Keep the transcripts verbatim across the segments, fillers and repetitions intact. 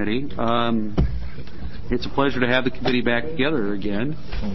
Committee. Um, it's a pleasure to have the committee back together again.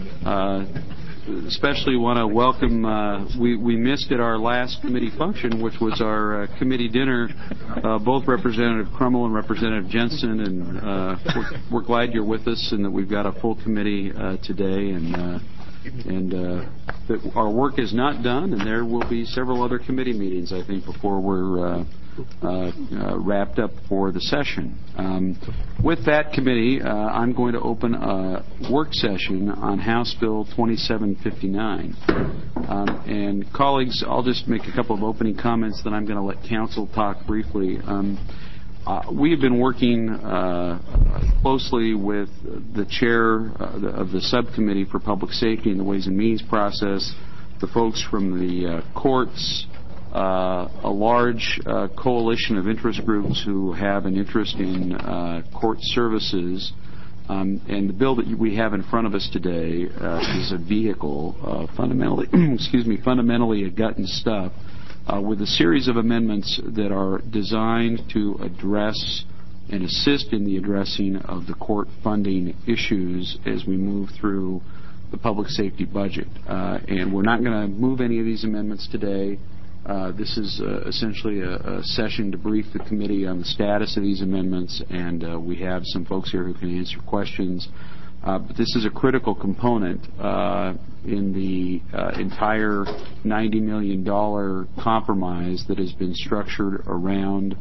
Uh, especially want to welcome, uh, we, we missed at our last committee function, which was our uh, committee dinner, uh, both Representative Crummell and Representative Jensen, and uh, we're, we're glad you're with us and that we've got a full committee uh, today, and uh, and uh, that our work is not done, and there will be several other committee meetings, I think, before we're uh, uh, uh, wrapped up for the session. Um, with that committee, uh, I'm going to open a work session on House Bill twenty-seven fifty-nine. Um, and colleagues, I'll just make a couple of opening comments, then I'm going to let counsel talk briefly. Um, Uh, we have been working uh, closely with the chair uh, the, of the subcommittee for public safety and the Ways and Means process, the folks from the uh, courts, uh, a large uh, coalition of interest groups who have an interest in uh, court services. Um, and the bill that we have in front of us today uh, is a vehicle, uh, fundamentally, excuse me, fundamentally a gut and stuff. Uh, with a series of amendments that are designed to address and assist in the addressing of the court funding issues as we move through the public safety budget. Uh, and we're not going to move any of these amendments today. Uh, this is uh, essentially a, a session to brief the committee on the status of these amendments, and uh, we have some folks here who can answer questions. Uh, but this is a critical component uh, in the uh, entire ninety million dollars compromise that has been structured around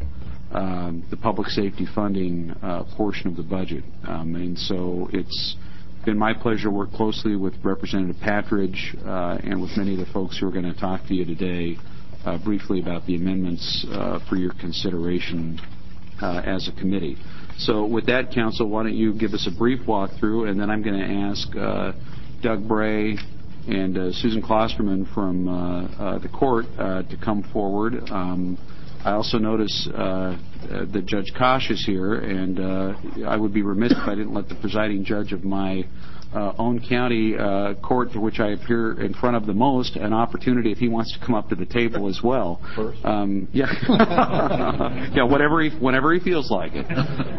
um, the public safety funding uh, portion of the budget. Um, and so it's been my pleasure to work closely with Representative Patridge uh, and with many of the folks who are going to talk to you today uh, briefly about the amendments uh, for your consideration uh, as a committee. So with that, Counsel, why don't you give us a brief walkthrough, and then I'm going to ask uh, Doug Bray and uh, Susan Klosterman from uh, uh, the court uh, to come forward. Um, I also notice uh, that Judge Kosh is here, and uh, I would be remiss if I didn't let the presiding judge of my uh, own county uh, court, to which I appear in front of the most, an opportunity if he wants to come up to the table as well. First? Um, yeah, yeah, whatever he, whenever he feels like it.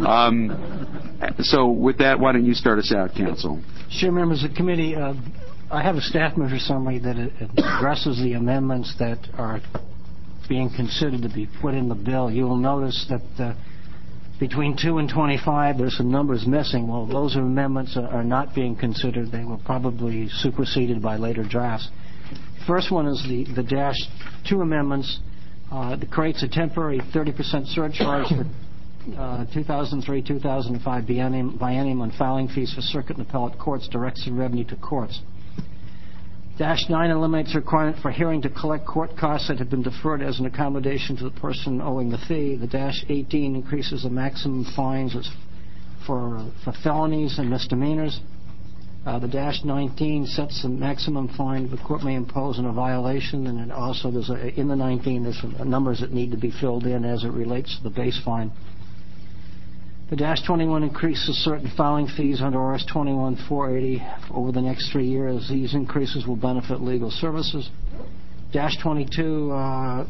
Um, so with that, why don't you start us out, Counsel? Sure, members of the committee. Uh, I have a staff measure summary that addresses the amendments that are being considered to be put in the bill. You will notice that uh, between two and twenty-five, there's some numbers missing. Well, those amendments are not being considered. They were probably superseded by later drafts. First one is the, the dash two amendments uh, that creates a temporary thirty percent surcharge for uh, two thousand three two thousand five biennium, biennium on filing fees for circuit and appellate courts, directs the revenue to courts. Dash nine eliminates a requirement for hearing to collect court costs that have been deferred as an accommodation to the person owing the fee. The dash eighteen increases the maximum fines for, for felonies and misdemeanors. Uh, the dash nineteen sets the maximum fine the court may impose on a violation, and it also there's a, in the nineteen there's some numbers that need to be filled in as it relates to the base fine. The dash twenty-one increases certain filing fees under R S twenty-one four eighty over the next three years. These increases will benefit legal services. Dash twenty-two uh,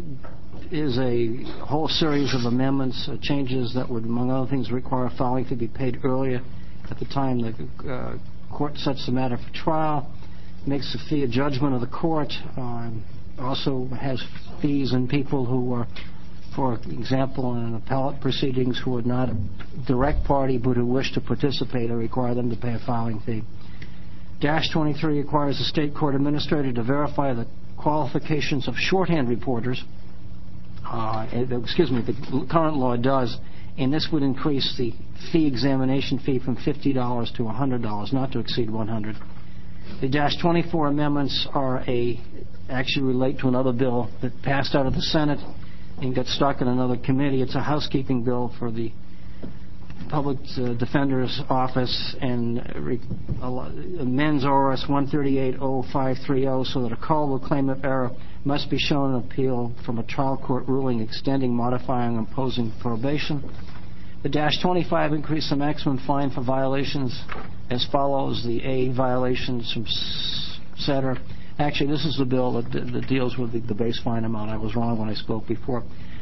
is a whole series of amendments, uh, changes that would, among other things, require filing to be paid earlier at the time the uh, court sets the matter for trial, makes the fee a judgment of the court, uh, also has fees in people who are, for example, in appellate proceedings who are not a direct party but who wish to participate or require them to pay a filing fee. Dash twenty-three requires the state court administrator to verify the qualifications of shorthand reporters. Uh, excuse me, the current law does, and this would increase the fee examination fee from fifty dollars to one hundred dollars, not to exceed one hundred dollars. The dash twenty-four amendments are a actually relate to another bill that passed out of the Senate and got stuck in another committee. It's a housekeeping bill for the Public uh, Defender's Office and re- amends R S one thirty-eight oh five thirty so that a callable claim of error must be shown an appeal from a trial court ruling extending, modifying, or imposing probation. The dash twenty-five increased the maximum fine for violations as follows. The A violations from et cetera. Actually, this is the bill that, that deals with the, the base fine amount. I was wrong when I spoke before.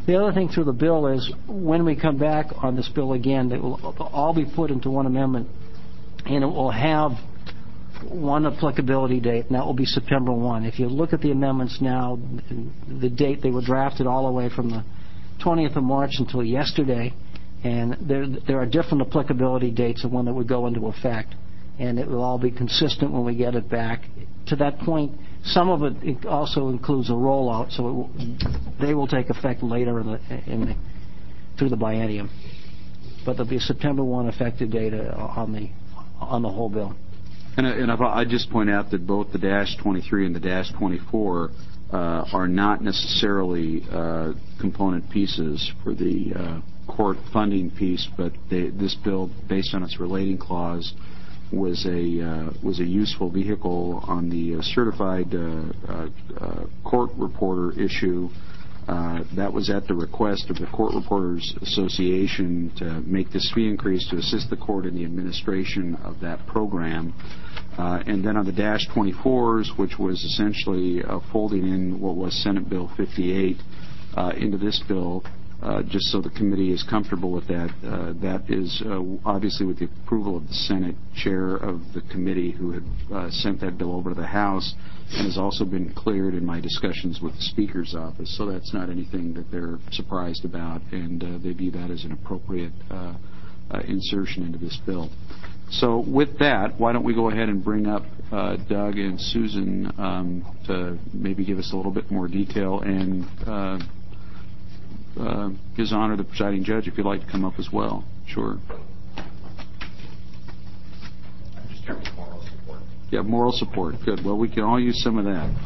The other thing through the bill is when we come back on this bill again, it will all be put into one amendment, and it will have one applicability date, and that will be September first. If you look at the amendments now, the date they were drafted all the way from the twentieth of March until yesterday, and there there are different applicability dates of when it would go into effect, and it will all be consistent when we get it back. To that point, some of it also includes a rollout, so it will, they will take effect later in the, in the, through the biennium. But there'll be a September first effective date on the on the whole bill. And, and I just point out that both the dash twenty-three and the dash twenty-four uh, are not necessarily uh, component pieces for the uh, court funding piece, but they, this bill, based on its relating clause, was a uh, was a useful vehicle on the uh, certified uh, uh, uh, court reporter issue. Uh, that was at the request of the Court Reporters Association to make this fee increase to assist the court in the administration of that program. Uh, and then on the dash twenty-fours, which was essentially uh, folding in what was Senate Bill fifty-eight uh, into this bill, uh, just so the committee is comfortable with that. Uh, that is uh, obviously with the approval of the Senate chair of the committee, who had uh, sent that bill over to the House, and has also been cleared in my discussions with the Speaker's office. So that's not anything that they're surprised about, and uh, they view that as an appropriate uh, uh, insertion into this bill. So with that, why don't we go ahead and bring up uh, Doug and Susan um, to maybe give us a little bit more detail, and uh, uh, His Honor, the presiding judge, if you'd like to come up as well. Sure. I'm just here with moral support. Yeah, moral support. Good. Well, we can all use some of that.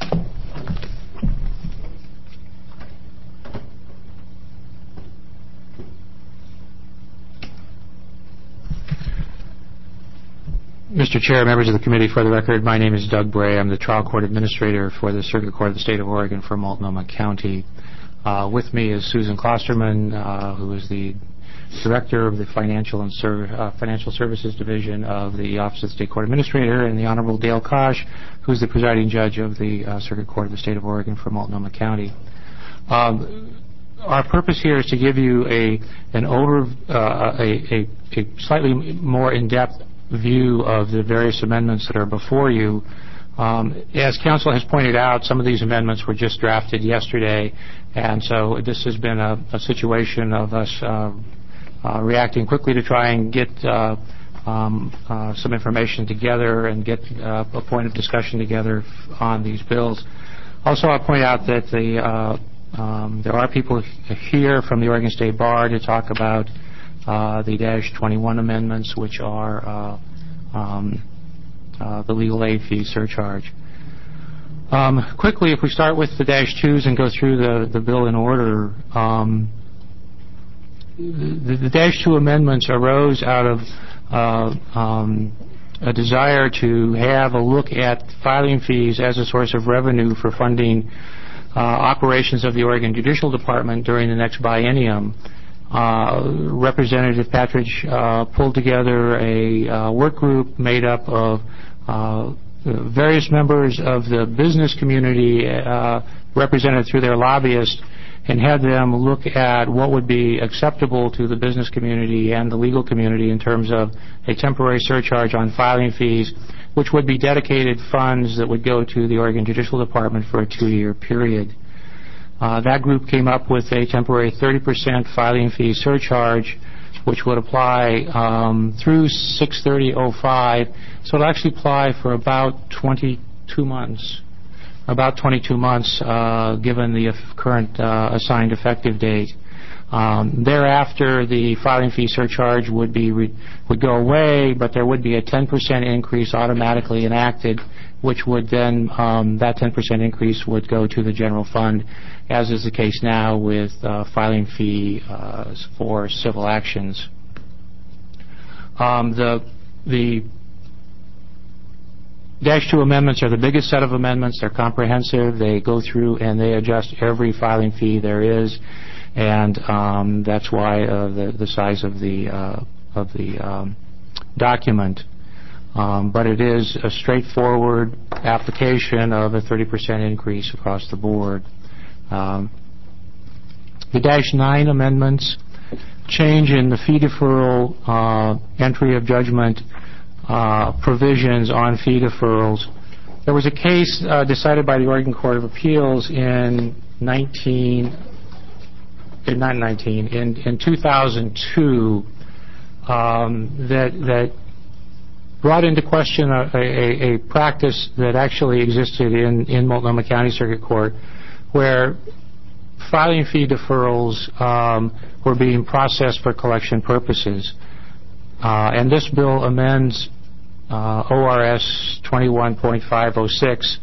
Mister Chair, members of the committee, for the record, my name is Doug Bray. I'm the trial court administrator for the Circuit Court of the State of Oregon for Multnomah County. Uh, with me is Susan Klosterman, uh, who is the director of the Financial and Ser- uh, Financial Services Division of the Office of the State Court Administrator, and the Honorable Dale Kosh, who's the presiding judge of the uh, Circuit Court of the State of Oregon for Multnomah County. Um, Our purpose here is to give you a an over uh, a, a, a slightly more in-depth view of the various amendments that are before you. Um, as counsel has pointed out, some of these amendments were just drafted yesterday, and so this has been a, a situation of us uh, uh, reacting quickly to try and get uh, um, uh, some information together and get uh, a point of discussion together on these bills. Also, I'll point out that the uh, um, there are people here from the Oregon State Bar to talk about Uh, the dash twenty-one amendments, which are uh, um, uh, the legal aid fee surcharge. Um, quickly, if we start with the dash twos and go through the, the bill in order, um, the, the dash two amendments arose out of uh, um, a desire to have a look at filing fees as a source of revenue for funding uh, operations of the Oregon Judicial Department during the next biennium. Uh, Representative Patridge uh, pulled together a uh, work group made up of uh, various members of the business community uh, represented through their lobbyists, and had them look at what would be acceptable to the business community and the legal community in terms of a temporary surcharge on filing fees, which would be dedicated funds that would go to the Oregon Judicial Department for a two-year period. Uh, that group came up with a temporary thirty percent filing fee surcharge, which would apply um, through six thirty oh five. So it'll actually apply for about twenty-two months, about twenty-two months, uh, given the current uh, assigned effective date. Um, thereafter, the filing fee surcharge would be re- would go away, but there would be a ten percent increase automatically enacted, which would then, um, that ten percent increase would go to the general fund, as is the case now with uh, filing fee uh, for civil actions. Um, the the Dash two amendments are the biggest set of amendments. They're comprehensive. They go through and they adjust every filing fee there is, and um, that's why uh, the the size of the uh, of the um, document. Um, but it is a straightforward application of a thirty percent increase across the board. Um, The Dash nine amendments change in the fee deferral uh, entry of judgment uh, provisions on fee deferrals. There was a case uh, decided by the Oregon Court of Appeals in nineteen, not nineteen, in, in two thousand two um, that that brought into question a, a, a practice that actually existed in, in Multnomah County Circuit Court, where filing fee deferrals um, were being processed for collection purposes. Uh, and this bill amends uh, O R S twenty-one point five oh six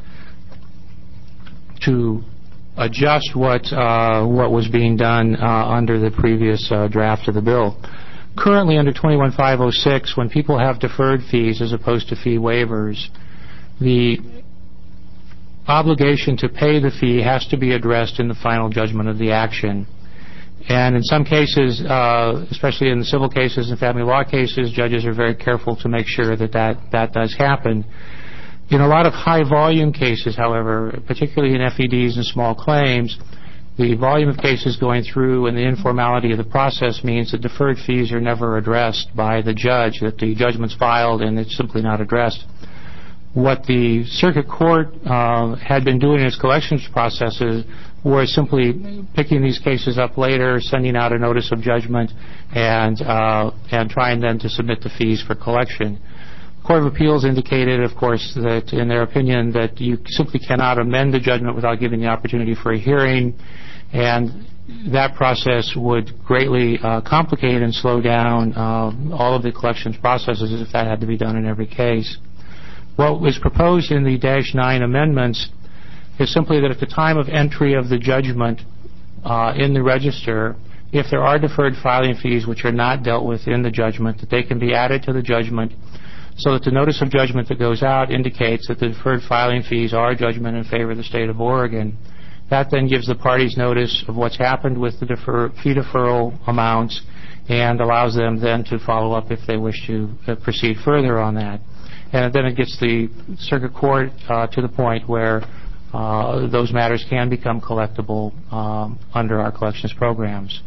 to adjust what uh, what was being done uh, under the previous uh, draft of the bill. Currently, under twenty-one point five oh six, when people have deferred fees as opposed to fee waivers, the obligation to pay the fee has to be addressed in the final judgment of the action. And in some cases, uh, especially in the civil cases and family law cases, judges are very careful to make sure that that, that does happen. In a lot of high-volume cases, however, particularly in F E Ds and small claims, the volume of cases going through and the informality of the process means that deferred fees are never addressed by the judge, that the judgment's filed and it's simply not addressed. What the circuit court uh, had been doing in its collections processes was simply picking these cases up later, sending out a notice of judgment, and uh, and trying then to submit the fees for collection. The Court of Appeals indicated, of course, that in their opinion that you simply cannot amend the judgment without giving the opportunity for a hearing, and that process would greatly uh, complicate and slow down uh, all of the collections processes if that had to be done in every case. What was proposed in the Dash nine amendments is simply that at the time of entry of the judgment uh, in the register, if there are deferred filing fees which are not dealt with in the judgment, that they can be added to the judgment so that the notice of judgment that goes out indicates that the deferred filing fees are a judgment in favor of the state of Oregon. That then gives the parties notice of what's happened with the defer, fee deferral amounts and allows them then to follow up if they wish to uh, proceed further on that. And then it gets the circuit court uh, to the point where uh, those matters can become collectible um, under our collections programs.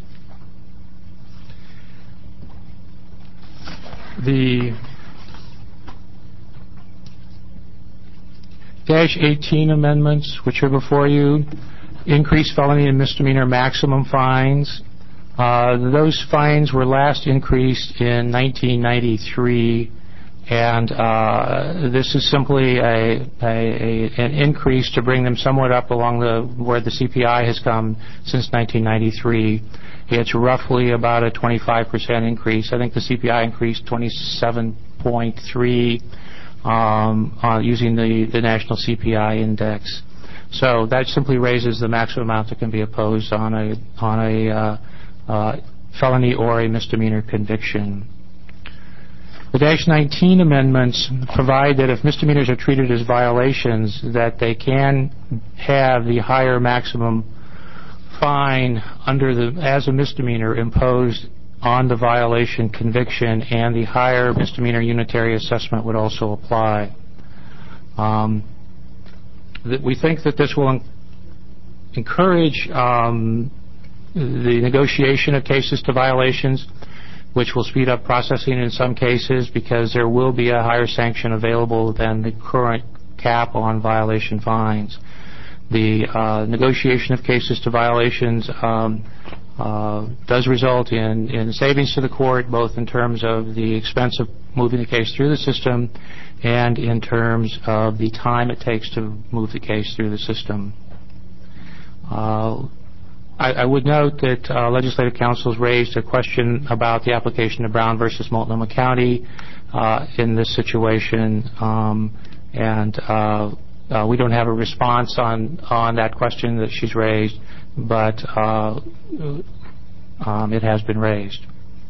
The Dash eighteen amendments, which are before you, increase felony and misdemeanor maximum fines. Uh, those fines were last increased in nineteen ninety-three. And uh, this is simply a, a, a, an increase to bring them somewhat up along the where the C P I has come since nineteen ninety-three. It's roughly about a twenty-five percent increase. I think the C P I increased twenty-seven point three um, uh, using the, the national C P I index. So that simply raises the maximum amount that can be opposed on a on a uh, uh, felony or a misdemeanor conviction. The Dash nineteen amendments provide that if misdemeanors are treated as violations, that they can have the higher maximum fine under the as a misdemeanor imposed on the violation conviction, and the higher misdemeanor unitary assessment would also apply. Um, that we think that this will en- encourage um, the negotiation of cases to violations, which will speed up processing in some cases because there will be a higher sanction available than the current cap on violation fines. The uh, negotiation of cases to violations um, uh, does result in, in savings to the court, both in terms of the expense of moving the case through the system and in terms of the time it takes to move the case through the system. Uh, I, I would note that uh, Legislative Council has raised a question about the application of Brown versus Multnomah County uh, in this situation, um, and uh, uh, we don't have a response on, on that question that she's raised, but uh, um, it has been raised.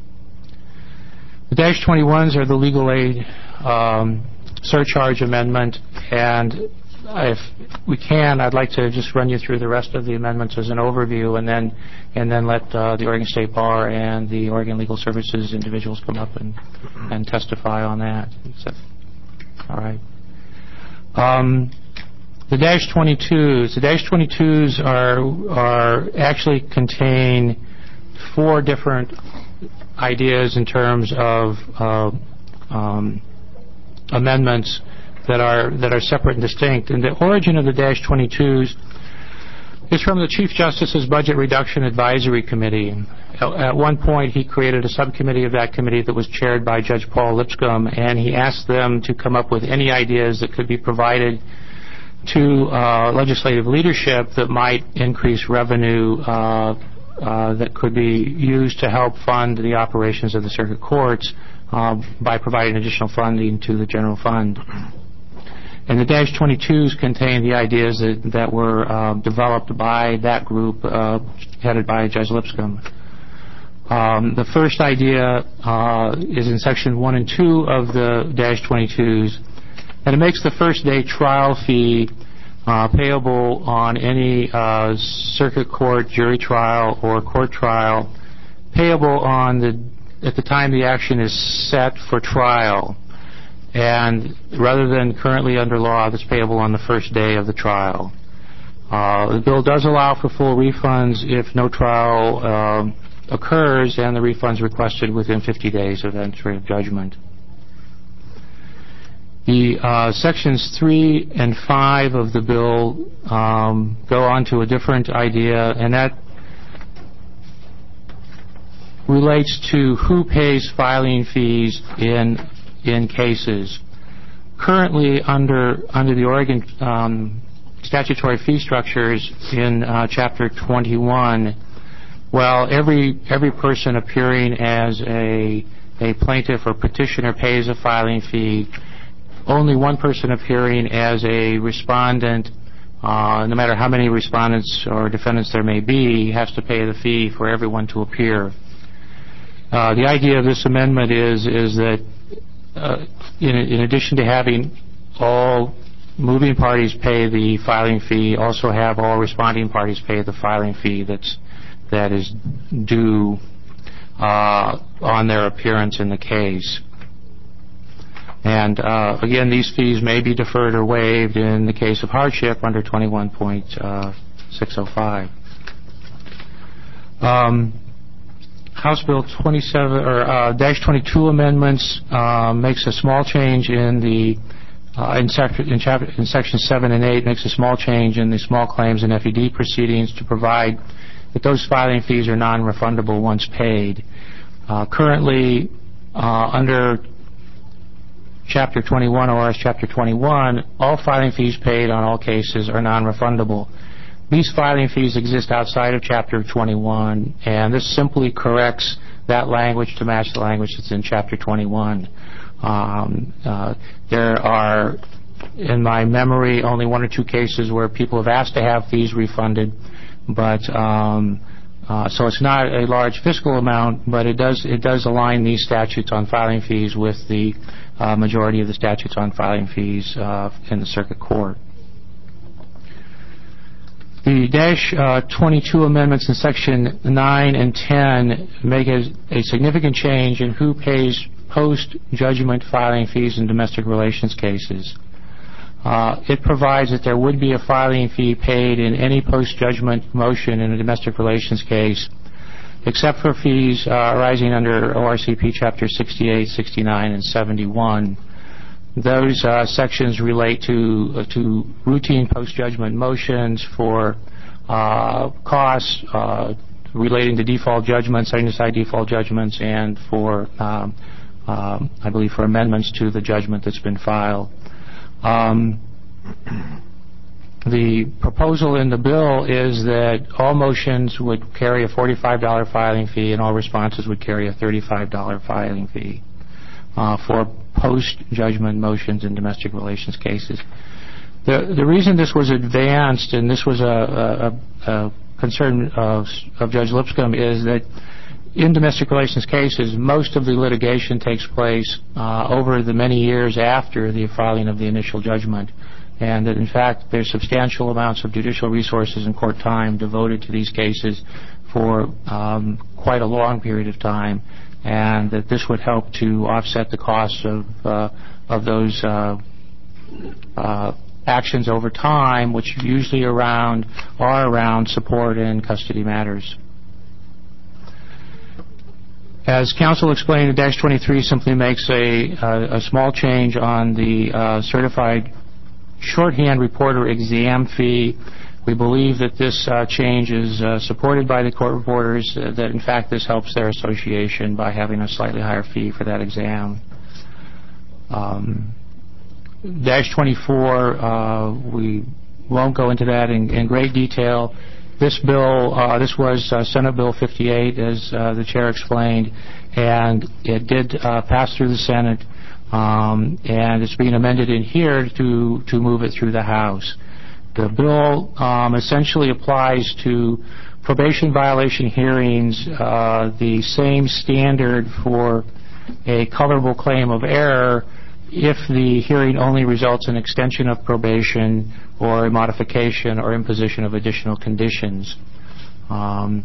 The Dash twenty-ones are the legal aid um, surcharge amendment, and if we can, I'd like to just run you through the rest of the amendments as an overview, and then and then let uh, the Oregon State Bar and the Oregon Legal Services individuals come up and, and testify on that. So, all right. Um, The dash twenty-twos. The dash twenty-twos are are actually contain four different ideas in terms of uh, um, amendments that are that are separate and distinct. And the origin of the dash twenty-twos is from the Chief Justice's Budget Reduction Advisory Committee. At one point, he created a subcommittee of that committee that was chaired by Judge Paul Lipscomb, and he asked them to come up with any ideas that could be provided to uh, legislative leadership that might increase revenue uh, uh, that could be used to help fund the operations of the circuit courts uh, by providing additional funding to the general fund. And the dash twenty-twos contain the ideas that, that were uh, developed by that group uh, headed by Judge Lipscomb. Um, the first idea uh, is in Section one and two of the dash twenty-twos, and it makes the first day trial fee uh, payable on any uh, circuit court, jury trial, or court trial payable on the at the time the action is set for trial, and rather than currently under law, that's payable on the first day of the trial. Uh, the bill does allow for full refunds if no trial uh, occurs and the refunds requested within fifty days of entry of judgment. The uh, sections three and five of the bill um, go on to a different idea, and that relates to who pays filing fees in in cases. Currently, under under the Oregon um, statutory fee structures in uh, Chapter twenty-one, well, every every person appearing as a a plaintiff or petitioner pays a filing fee. Only one person appearing as a respondent, uh, no matter how many respondents or defendants there may be, has to pay the fee for everyone to appear. Uh, the idea of this amendment is is that uh, in, in addition to having all moving parties pay the filing fee, also have all responding parties pay the filing fee that's that is due uh, on their appearance in the case. And uh, again, these fees may be deferred or waived in the case of hardship under twenty-one point six oh five. Um, House Bill twenty-seven or uh, dash twenty-two amendments uh, makes a small change in the uh, in, sec- in, chapter, in section seven and eight makes a small change in the small claims and F E D proceedings to provide that those filing fees are non-refundable once paid. Uh, currently, uh, under Chapter twenty-one, or as Chapter twenty-one, all filing fees paid on all cases are non-refundable. These filing fees exist outside of Chapter twenty-one, and this simply corrects that language to match the language that's in Chapter twenty-one. Um, uh, there are, in my memory, only one or two cases where people have asked to have fees refunded, but um, uh, so it's not a large fiscal amount, but it does it does align these statutes on filing fees with the uh, majority of the statutes on filing fees uh, in the circuit court. The dash uh, twenty-two amendments in section nine and ten make a, a significant change in who pays post-judgment filing fees in domestic relations cases. Uh, it provides that there would be a filing fee paid in any post-judgment motion in a domestic relations case, except for fees uh, arising under O R C P Chapter sixty-eight, sixty-nine, and seventy-one. Those uh, sections relate to uh, to routine post-judgment motions for uh, costs uh, relating to default judgments, setting aside default judgments, and for, um, um, I believe, for amendments to the judgment that's been filed. Um, the proposal in the bill is that all motions would carry a forty-five dollars filing fee and all responses would carry a thirty-five dollars filing fee uh, for post-judgment motions in domestic relations cases. The the reason this was advanced, and this was a, a, a concern of, of Judge Lipscomb, is that in domestic relations cases, most of the litigation takes place uh, over the many years after the filing of the initial judgment, and that in fact there's substantial amounts of judicial resources and court time devoted to these cases for um, quite a long period of time, and that this would help to offset the costs of uh, of those uh, uh, actions over time, which usually around are around support and custody matters. As counsel explained, Dash twenty-three simply makes a, a, a small change on the uh, certified shorthand reporter exam fee. We believe that this uh, change is uh, supported by the court reporters, uh, that in fact this helps their association by having a slightly higher fee for that exam. Um, Dash twenty-four, uh, we won't go into that in, in great detail. This bill, uh, this was uh, Senate Bill fifty-eight, as uh, the chair explained, and it did uh, pass through the Senate, um, and it's being amended in here to, to move it through the House. The bill um, essentially applies to probation violation hearings uh, the same standard for a colorable claim of error if the hearing only results in extension of probation or a modification or imposition of additional conditions. Um,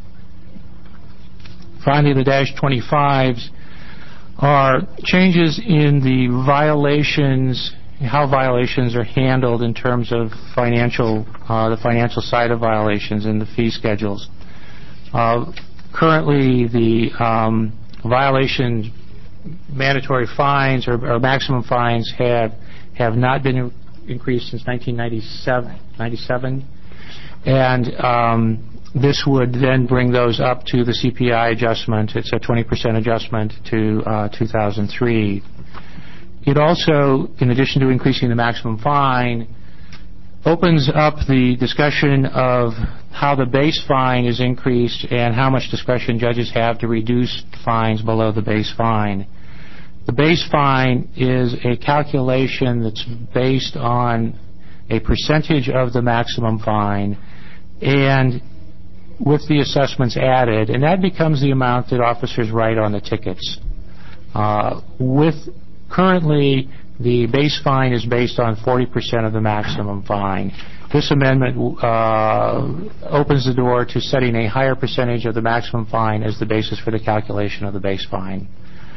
finally, the Dash twenty-fives are changes in the violations, how violations are handled in terms of financial, uh, the financial side of violations and the fee schedules. Uh, currently, the um, violation mandatory fines or, or maximum fines have have not been in, increased since nineteen ninety-seven, and um, this would then bring those up to the C P I adjustment. It's a twenty percent adjustment to uh, two thousand three. It also, in addition to increasing the maximum fine, opens up the discussion of how the base fine is increased and how much discretion judges have to reduce fines below the base fine. The base fine is a calculation that's based on a percentage of the maximum fine and with the assessments added, and that becomes the amount that officers write on the tickets. Uh, with currently, the base fine is based on forty percent of the maximum fine. This amendment uh, opens the door to setting a higher percentage of the maximum fine as the basis for the calculation of the base fine.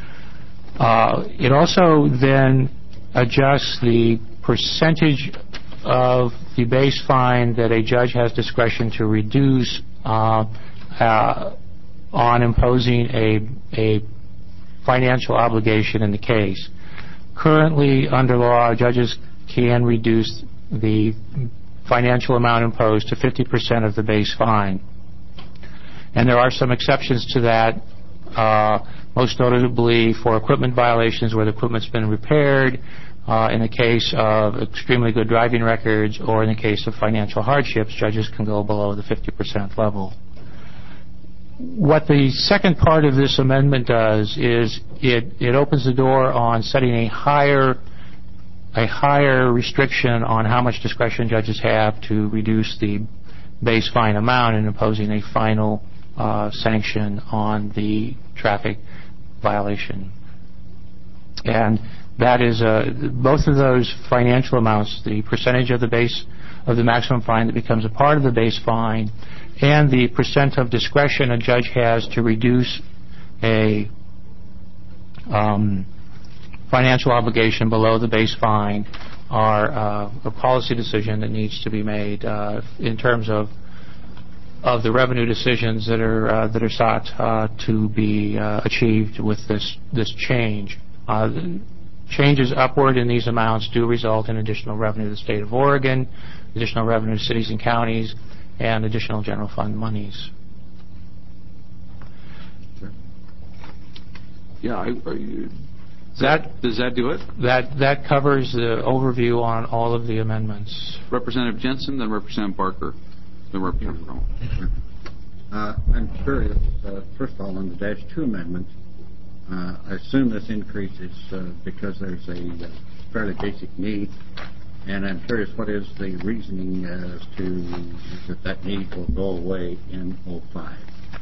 Uh, it also then adjusts the percentage of the base fine that a judge has discretion to reduce uh, uh, on imposing a, a financial obligation in the case. Currently, under law, judges can reduce the financial amount imposed to fifty percent of the base fine. And there are some exceptions to that, uh, most notably for equipment violations where the equipment's been repaired, uh, in the case of extremely good driving records, or in the case of financial hardships, judges can go below the fifty percent level. What the second part of this amendment does is it, it opens the door on setting a higher a higher restriction on how much discretion judges have to reduce the base fine amount and imposing a final uh, sanction on the traffic violation. And that is uh, both of those financial amounts, the percentage of the base of the maximum fine that becomes a part of the base fine, and the percent of discretion a judge has to reduce a um, financial obligation below the base fine, are uh, a policy decision that needs to be made uh, in terms of of the revenue decisions that are uh, that are sought uh, to be uh, achieved with this this change. Uh, changes upward in these amounts do result in additional revenue to the state of Oregon, additional revenue to cities and counties, and additional general fund monies. Sure. Yeah, I, are you, That, does that do it? that that covers the overview on all of the amendments. Representative Jensen, then Representative Barker, then Representative Crone. Uh, I'm curious, uh, first of all, on the Dash two amendment, uh, I assume this increase is uh, because there's a uh, fairly basic need, and I'm curious what is the reasoning as to that that need will go away in oh five.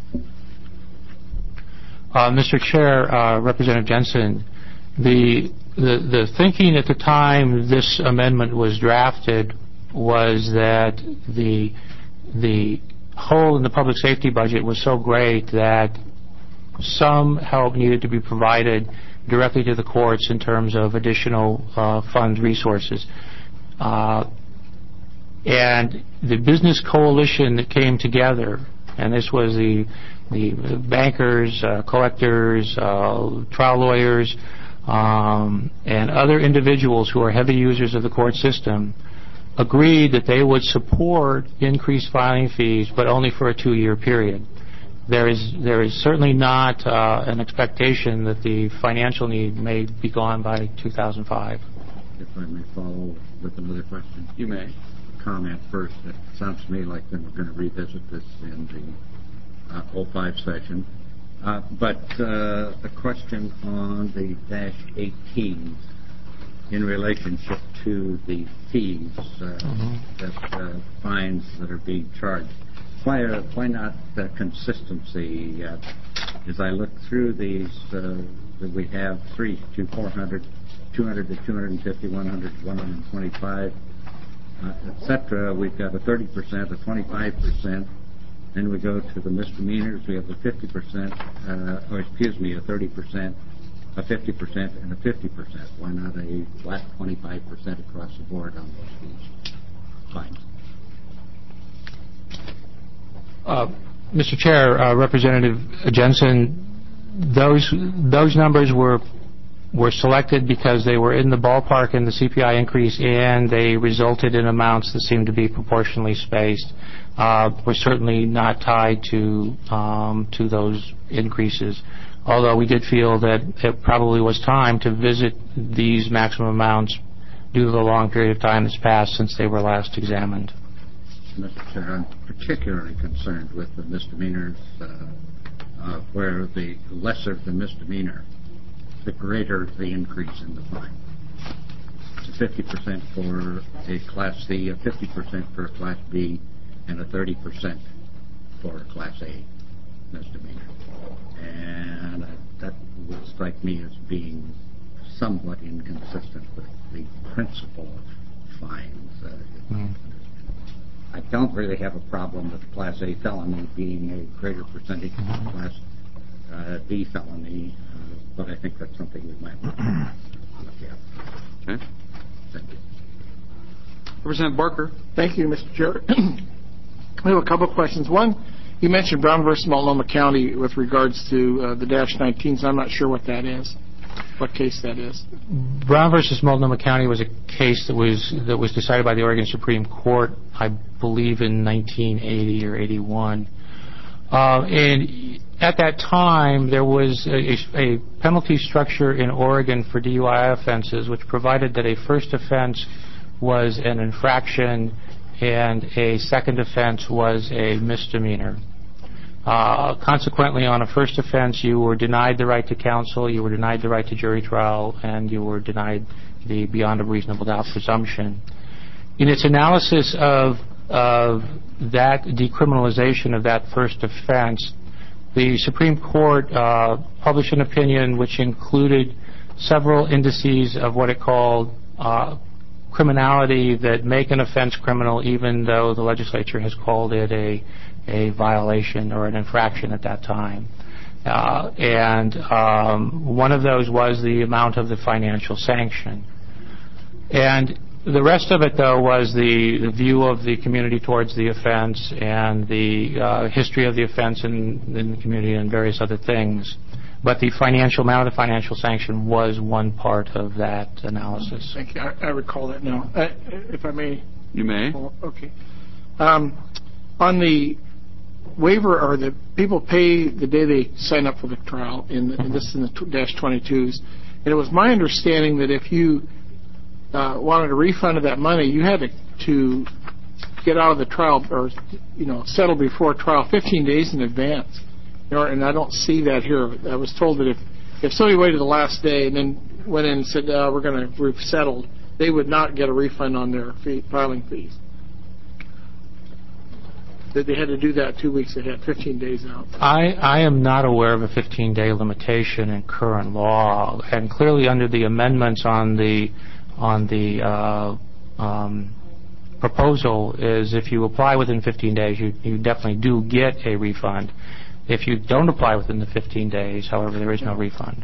Uh, Mister Chair, uh, Representative Jensen, the, the the thinking at the time this amendment was drafted was that the the hole in the public safety budget was so great that some help needed to be provided directly to the courts in terms of additional uh, fund resources. Uh, And the business coalition that came together, and this was the the bankers, uh, collectors, uh, trial lawyers, um, and other individuals who are heavy users of the court system, agreed that they would support increased filing fees, but only for a two-year period. There is there is certainly not uh, an expectation that the financial need may be gone by two thousand five. If I may follow with another question. You may. Comment first. It sounds to me like then we're going to revisit this in the uh, oh five session. Uh, but uh, a question on the dash eighteen in relationship to the fees, uh, mm-hmm. that uh, fines that are being charged. Why, uh, why not uh, consistency? Uh, as I look through these, uh, that we have three to four hundred, two hundred to two hundred fifty, one hundred to one hundred twenty-five, uh, et cetera. We've got a thirty percent, a twenty-five percent. Then we go to the misdemeanors. We have a fifty percent, uh, or excuse me, a thirty percent, a fifty percent, and a fifty percent. Why not a flat twenty-five percent across the board on those fees? Fine. Uh, Mister Chair, uh, Representative Jensen, those those numbers were were selected because they were in the ballpark in the C P I increase, and they resulted in amounts that seemed to be proportionally spaced. Uh, we're certainly not tied to um, to those increases, although we did feel that it probably was time to visit these maximum amounts due to the long period of time that's passed since they were last examined. Mister Chair, I'm particularly concerned with the misdemeanors, uh, uh, where the lesser the misdemeanor, the greater the increase in the fine. It's a fifty percent for a Class C, a fifty percent for a Class B, and a thirty percent for a Class A misdemeanor. And uh, that would strike me as being somewhat inconsistent with the principle of fines. Uh, mm. I don't really have a problem with Class A felony being a greater percentage than Class uh, B felony, uh, but I think that's something we might look at. Okay. Thank you. Representative Barker. Thank you, Mister Chair. I have a couple of questions. One, you mentioned Brown versus Multnomah County with regards to uh, the dash nineteens. I'm not sure what that is, what case that is. Brown versus Multnomah County was a case that was that was decided by the Oregon Supreme Court, I believe, in nineteen eighty or eighty-one. Uh, and at that time, there was a, a penalty structure in Oregon for D U I offenses, which provided that a first offense was an infraction and a second offense was a misdemeanor. Uh, consequently, on a first offense, you were denied the right to counsel, you were denied the right to jury trial, and you were denied the beyond a reasonable doubt presumption. In its analysis of, of that decriminalization of that first offense, the Supreme Court uh, published an opinion which included several indices of what it called uh, criminality that make an offense criminal, even though the legislature has called it a a violation or an infraction at that time. Uh, and um, one of those was the amount of the financial sanction. And the rest of it, though, was the, the view of the community towards the offense and the uh, history of the offense in, in the community and various other things. But the financial amount of the financial sanction was one part of that analysis. Thank you. I, I recall that now. Uh, if I may. You may. Oh, okay. Um, on the waiver, or the people pay the day they sign up for the trial, in, the, in this in the dash twenty-twos, and it was my understanding that if you uh, wanted a refund of that money, you had to, to get out of the trial, or you know, settle before trial fifteen days in advance. You know, and I don't see that here. I was told that if if somebody waited the last day and then went in and said uh, we're going to we've settled, they would not get a refund on their fee, filing fees. That they had to do that two weeks ahead, fifteen days out. I, I am not aware of a fifteen-day limitation in current law, and clearly under the amendments on the on the uh, um, proposal is if you apply within fifteen days, you, you definitely do get a refund. If you don't apply within the fifteen days, however, there is no refund.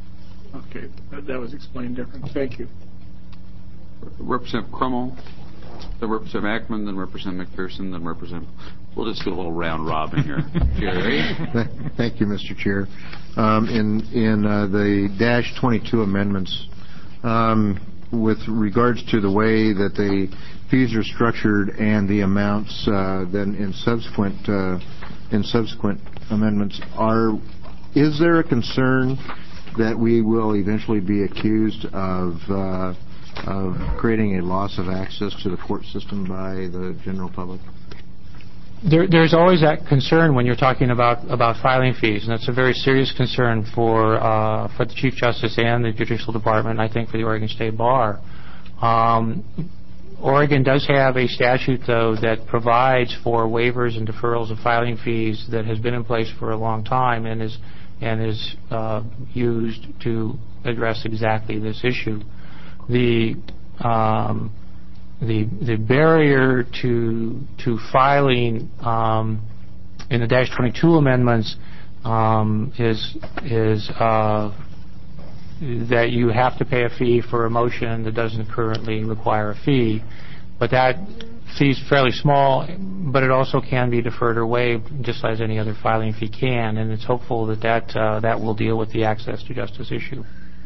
Okay, that was explained different. Thank you. Representative Crummell. Then Representative Ackerman, then Representative McPherson, then Representative... We'll just do a little round robin here. Jerry? Thank you, Mister Chair. Um, in in uh, the dash twenty-two amendments, um, with regards to the way that the fees are structured and the amounts, uh, then in subsequent uh, in subsequent amendments, are is there a concern that we will eventually be accused of uh, of creating a loss of access to the court system by the general public? There, there's always that concern when you're talking about, about filing fees, and that's a very serious concern for uh, for the Chief Justice and the Judicial Department, and I think for the Oregon State Bar. Um, Oregon does have a statute, though, that provides for waivers and deferrals of filing fees that has been in place for a long time and is and is uh, used to address exactly this issue. The um, The the barrier to to filing um, in the dash twenty-two amendments um, is is uh, that you have to pay a fee for a motion that doesn't currently require a fee, but that fee is fairly small, but it also can be deferred or waived just as any other filing fee can, and it's hopeful that that uh, that will deal with the access to justice issue.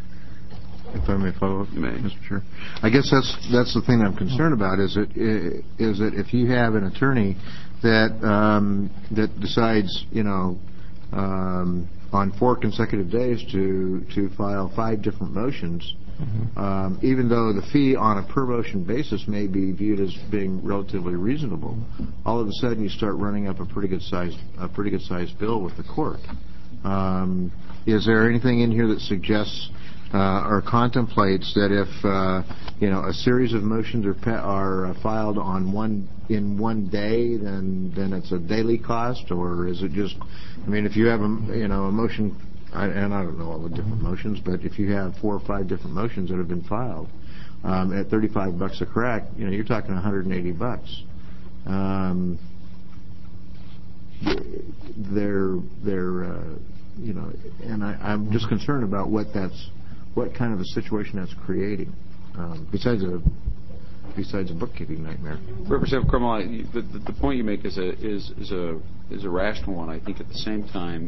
If I may follow up, Mister Chair. I guess that's that's the thing I'm concerned about. Is it is that if you have an attorney that um, that decides, you know, um, on four consecutive days to to file five different motions, mm-hmm. um, even though the fee on a per motion basis may be viewed as being relatively reasonable, all of a sudden you start running up a pretty good sized a pretty good sized bill with the court. Um, is there anything in here that suggests Uh, or contemplates that if uh, you know a series of motions are pa- are uh, filed on one in one day, then then it's a daily cost, or is it just? I mean, if you have a you know a motion, I, and I don't know all the different motions, but if you have four or five different motions that have been filed um, at thirty-five bucks a crack, you know you're talking one hundred eighty bucks. Um, they're they're uh, you know, and I, I'm just concerned about what that's. What kind of a situation that's creating, um, besides a besides a bookkeeping nightmare. Representative Carmel, the, the, the point you make is a is is a is a rational one. I think at the same time,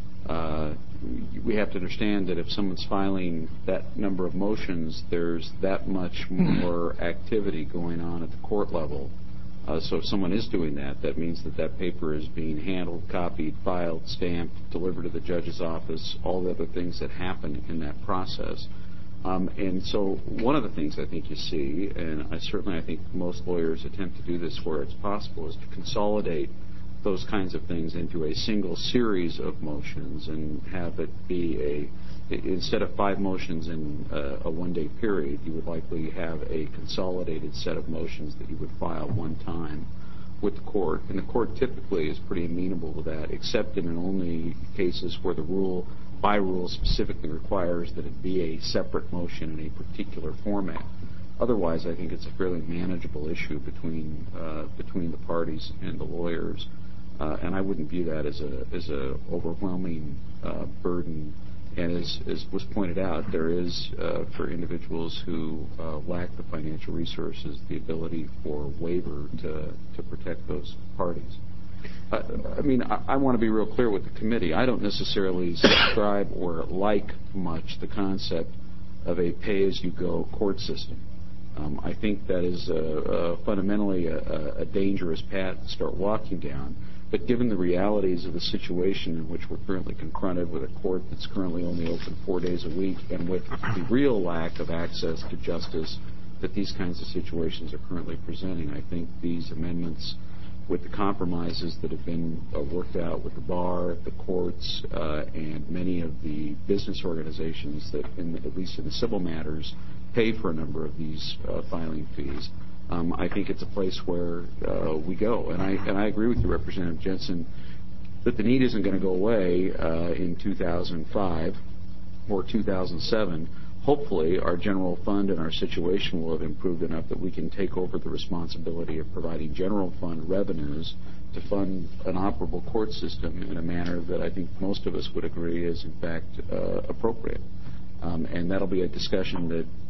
uh, we have to understand that if someone's filing that number of motions, there's that much more activity going on at the court level. Uh, so if someone is doing that, that means that that paper is being handled, copied, filed, stamped, delivered to the judge's office, all the other things that happen in that process. Um, and so one of the things I think you see, and I certainly I think most lawyers attempt to do this where it's possible, is to consolidate those kinds of things into a single series of motions and have it be a, instead of five motions in a, a one-day period, you would likely have a consolidated set of motions that you would file one time with the court. And the court typically is pretty amenable to that, except in and only cases where the rule, by rule, specifically requires that it be a separate motion in a particular format. Otherwise, I think it's a fairly manageable issue between uh, between the parties and the lawyers. Uh, and I wouldn't view that as a as a overwhelming uh, burden. And as, as was pointed out, there is uh, for individuals who uh, lack the financial resources the ability for waiver to to protect those parties. Uh, I mean, I, I want to be real clear with the committee. I don't necessarily subscribe or like much the concept of a pay-as-you-go court system. Um, I think that is a, a fundamentally a, a dangerous path to start walking down. But given the realities of the situation in which we're currently confronted with a court that's currently only open four days a week and with the real lack of access to justice that these kinds of situations are currently presenting, I think these amendments, with the compromises that have been uh, worked out with the bar, the courts, uh, and many of the business organizations that, in, at least in the civil matters, pay for a number of these uh, filing fees, Um, I think it's a place where uh, we go. And I and I agree with you, Representative Jensen, that the need isn't going to go away uh, in two thousand five or two thousand seven. Hopefully, our general fund and our situation will have improved enough that we can take over the responsibility of providing general fund revenues to fund an operable court system in a manner that I think most of us would agree is, in fact, uh, appropriate. Um, and that'll be a discussion that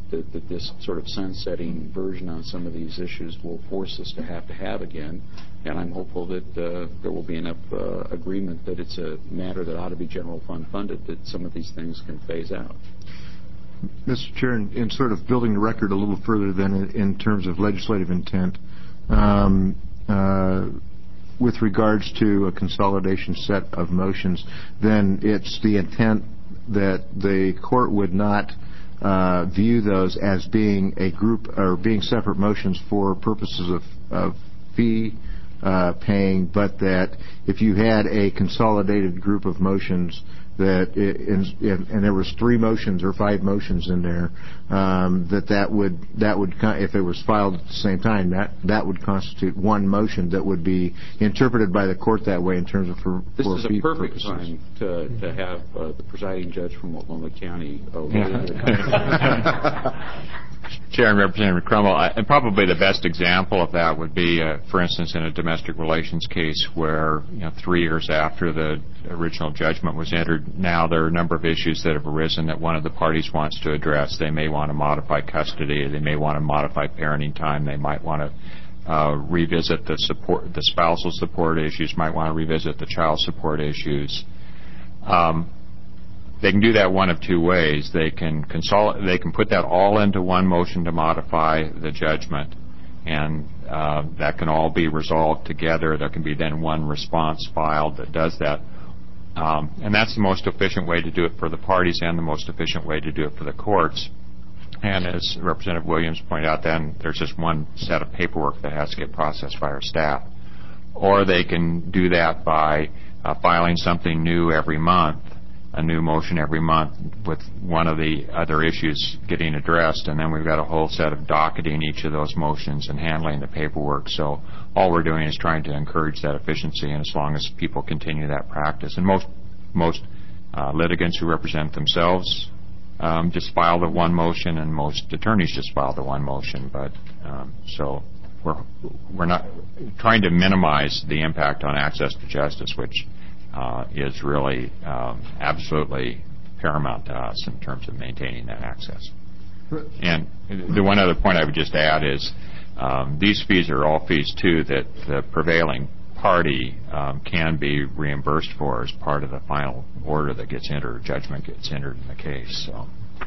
that, that this sort of sunsetting version on some of these issues will force us to have to have again. And I'm hopeful that uh, there will be enough uh, agreement that it's a matter that ought to be general fund funded, that some of these things can phase out. Mister Chair, in, in sort of building the record a little further than in, in terms of legislative intent, um, uh, with regards to a consolidation set of motions, then it's the intent that the court would not uh, view those as being a group or being separate motions for purposes of, of fee uh, paying, but that if you had a consolidated group of motions that it, in, and there was three motions or five motions in there, um, that that would that would if it was filed at the same time, that that would constitute one motion that would be interpreted by the court that way in terms of for, this for is fee a perfect purposes. time to to have uh, the presiding judge from Multnomah County. Uh, Chair and Representative Crummell, I, and probably the best example of that would be, uh, for instance, in a domestic relations case where, you know, three years after the original judgment was entered, now there are a number of issues that have arisen that one of the parties wants to address. They may want to modify custody. They may want to modify parenting time. They might want to uh, revisit the support, the spousal support issues. Might want to revisit the child support issues. Um, They can do that one of two ways. They can consol- They can put that all into one motion to modify the judgment, and uh, that can all be resolved together. There can be then one response filed that does that, um, and that's the most efficient way to do it for the parties and the most efficient way to do it for the courts. And as Representative Williams pointed out, then there's just one set of paperwork that has to get processed by our staff. Or they can do that by uh, filing something new every month, a new motion every month with one of the other issues getting addressed, and then we've got a whole set of docketing each of those motions and handling the paperwork. So all we're doing is trying to encourage that efficiency, and as long as people continue that practice. And most most uh, litigants who represent themselves um, just file the one motion, and most attorneys just file the one motion. But um, so we're we're not trying to minimize the impact on access to justice, which Uh, is really um, absolutely paramount to us in terms of maintaining that access. And the one other point I would just add is um, these fees are all fees, too, that the prevailing party um, can be reimbursed for as part of the final order that gets entered, or judgment gets entered in the case. So.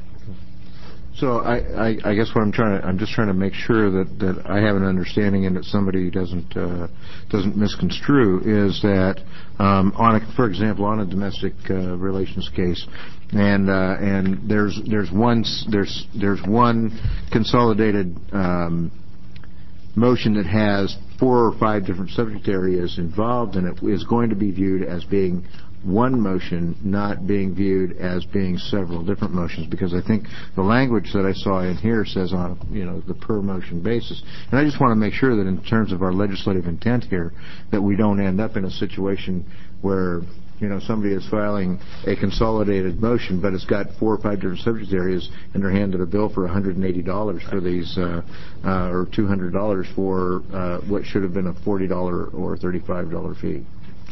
So I, I, I guess what I'm trying to, I'm just trying to make sure that, that I have an understanding and that somebody doesn't uh, doesn't misconstrue is that um, on a, for example, on a domestic uh, relations case, and uh, and there's there's one there's there's one consolidated um, motion that has four or five different subject areas involved, and it is going to be viewed as being one motion, not being viewed as being several different motions, because I think the language that I saw in here says on, you know, the per motion basis. And I just want to make sure that in terms of our legislative intent here, that we don't end up in a situation where, you know, somebody is filing a consolidated motion, but it's got four or five different subject areas, and they're handed a bill for one hundred eighty dollars for these, uh, uh, or two hundred dollars for uh, what should have been a forty dollars or thirty-five dollars fee.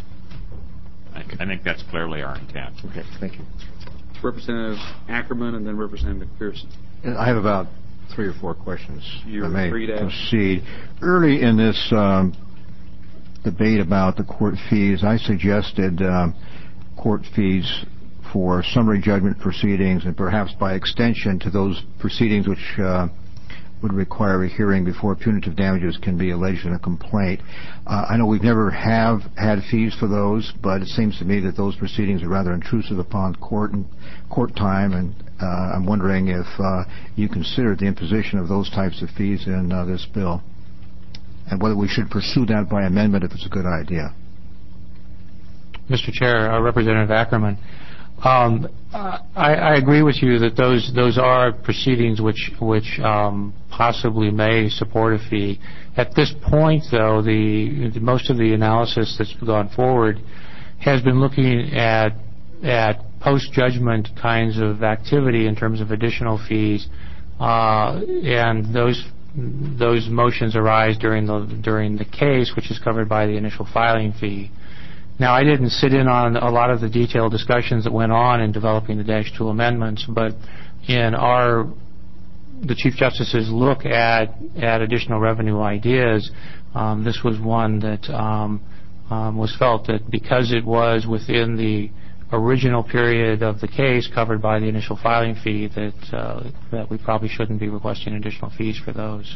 I think that's clearly our intent. Okay, thank you. Representative Ackerman and then Representative Pearson. I have about three or four questions. You're I may free to proceed. Early in this um, debate about the court fees, I suggested um, court fees for summary judgment proceedings, and perhaps by extension to those proceedings which uh, would require a hearing before punitive damages can be alleged in a complaint. Uh, I know we've never have had fees for those, but it seems to me that those proceedings are rather intrusive upon court and court time, and uh, I'm wondering if uh, you consider the imposition of those types of fees in uh, this bill, and whether we should pursue that by amendment if it's a good idea. Mister Chair, uh, Representative Ackerman, um, I, I agree with you that those those are proceedings which which um, possibly may support a fee. At this point, though, the, the most of the analysis that's gone forward has been looking at at post-judgment kinds of activity in terms of additional fees, uh, and those those motions arise during the during the case, which is covered by the initial filing fee. Now, I didn't sit in on a lot of the detailed discussions that went on in developing the Dash two amendments, but in our the Chief Justices look at, at additional revenue ideas, um, this was one that um, um, was felt that because it was within the original period of the case covered by the initial filing fee, that uh, that we probably shouldn't be requesting additional fees for those.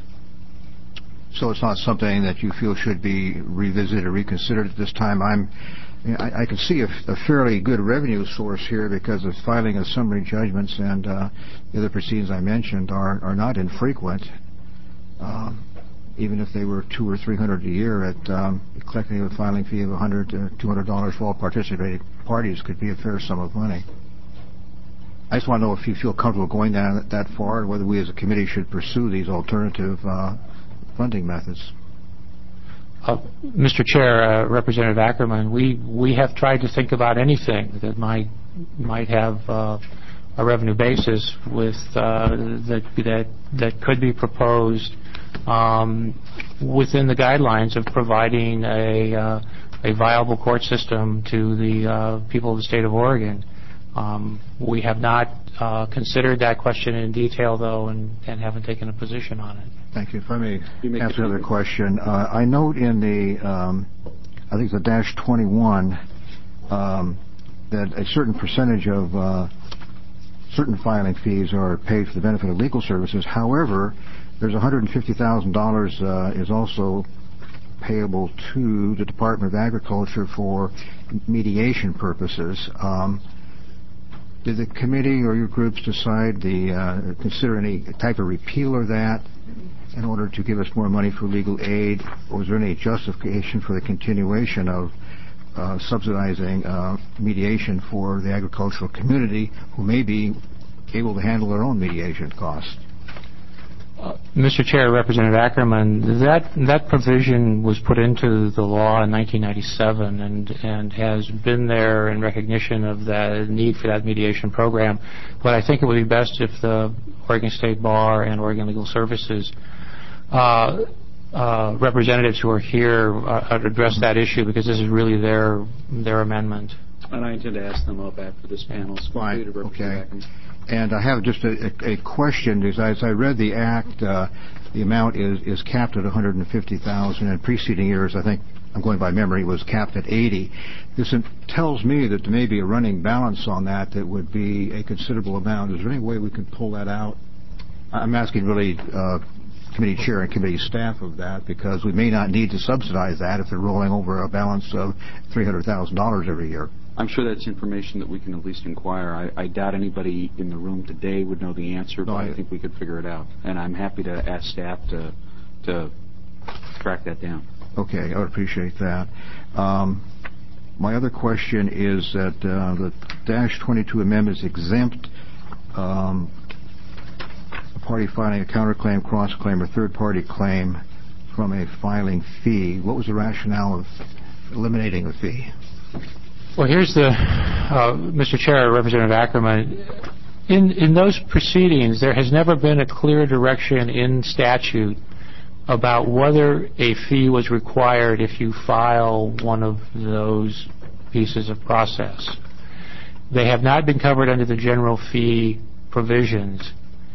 So it's not something that you feel should be revisited or reconsidered at this time. I'm, I, I can see a, a fairly good revenue source here because of filing of summary judgments, and uh, the other proceedings I mentioned are, are not infrequent. Um, even if they were two or three hundred a year, at um, collecting a filing fee of a hundred to two hundred dollars for all participating parties could be a fair sum of money. I just want to know if you feel comfortable going down that far, and whether we as a committee should pursue these alternative uh, funding methods. Uh, Mister Chair, uh, Representative Ackerman, we, we have tried to think about anything that might might have uh, a revenue basis with uh, that that that could be proposed um, within the guidelines of providing a uh, a viable court system to the uh, people of the state of Oregon. Um, we have not uh, considered that question in detail, though, and, and haven't taken a position on it. Thank you. If I may ask another question. Uh, I note in the, um, I think the dash twenty-one, um, that a certain percentage of uh, certain filing fees are paid for the benefit of legal services. However, there's one hundred fifty thousand dollars uh, is also payable to the Department of Agriculture for mediation purposes. Um, did the committee or your groups decide the uh, consider any type of repeal of that in order to give us more money for legal aid, or was there any justification for the continuation of uh, subsidizing uh, mediation for the agricultural community, who may be able to handle their own mediation costs? Uh, Mister Chair, Representative Ackerman, that that provision was put into the law in nineteen ninety-seven and and has been there in recognition of the need for that mediation program. But I think it would be best if the Oregon State Bar and Oregon Legal Services uh, uh, representatives who are here uh, address that issue, because this is really their their amendment. And I intend to ask them up after this panel is completed. Fine. Okay. And I have just a, a, a question, because as I read the Act, uh, the amount is, is capped at one hundred fifty thousand dollars. In preceding years, I think, I'm going by memory, was capped at eighty. This tells me that there may be a running balance on that that would be a considerable amount. Is there any way we can pull that out? I'm asking really uh, committee chair and committee staff of that, because we may not need to subsidize that if they're rolling over a balance of three hundred thousand dollars every year. I'm sure that's information that we can at least inquire. I, I doubt anybody in the room today would know the answer, but no, I, I think we could figure it out. And I'm happy to ask staff to to track that down. Okay, I would appreciate that. Um, my other question is that uh, the dash twenty-two amendments exempt um, a party filing a counterclaim, cross-claim, or third-party claim from a filing fee. What was the rationale of eliminating the fee? Well, here's the, uh, Mister Chair, Representative Ackerman. In in those proceedings, there has never been a clear direction in statute about whether a fee was required if you file one of those pieces of process. They have not been covered under the general fee provisions.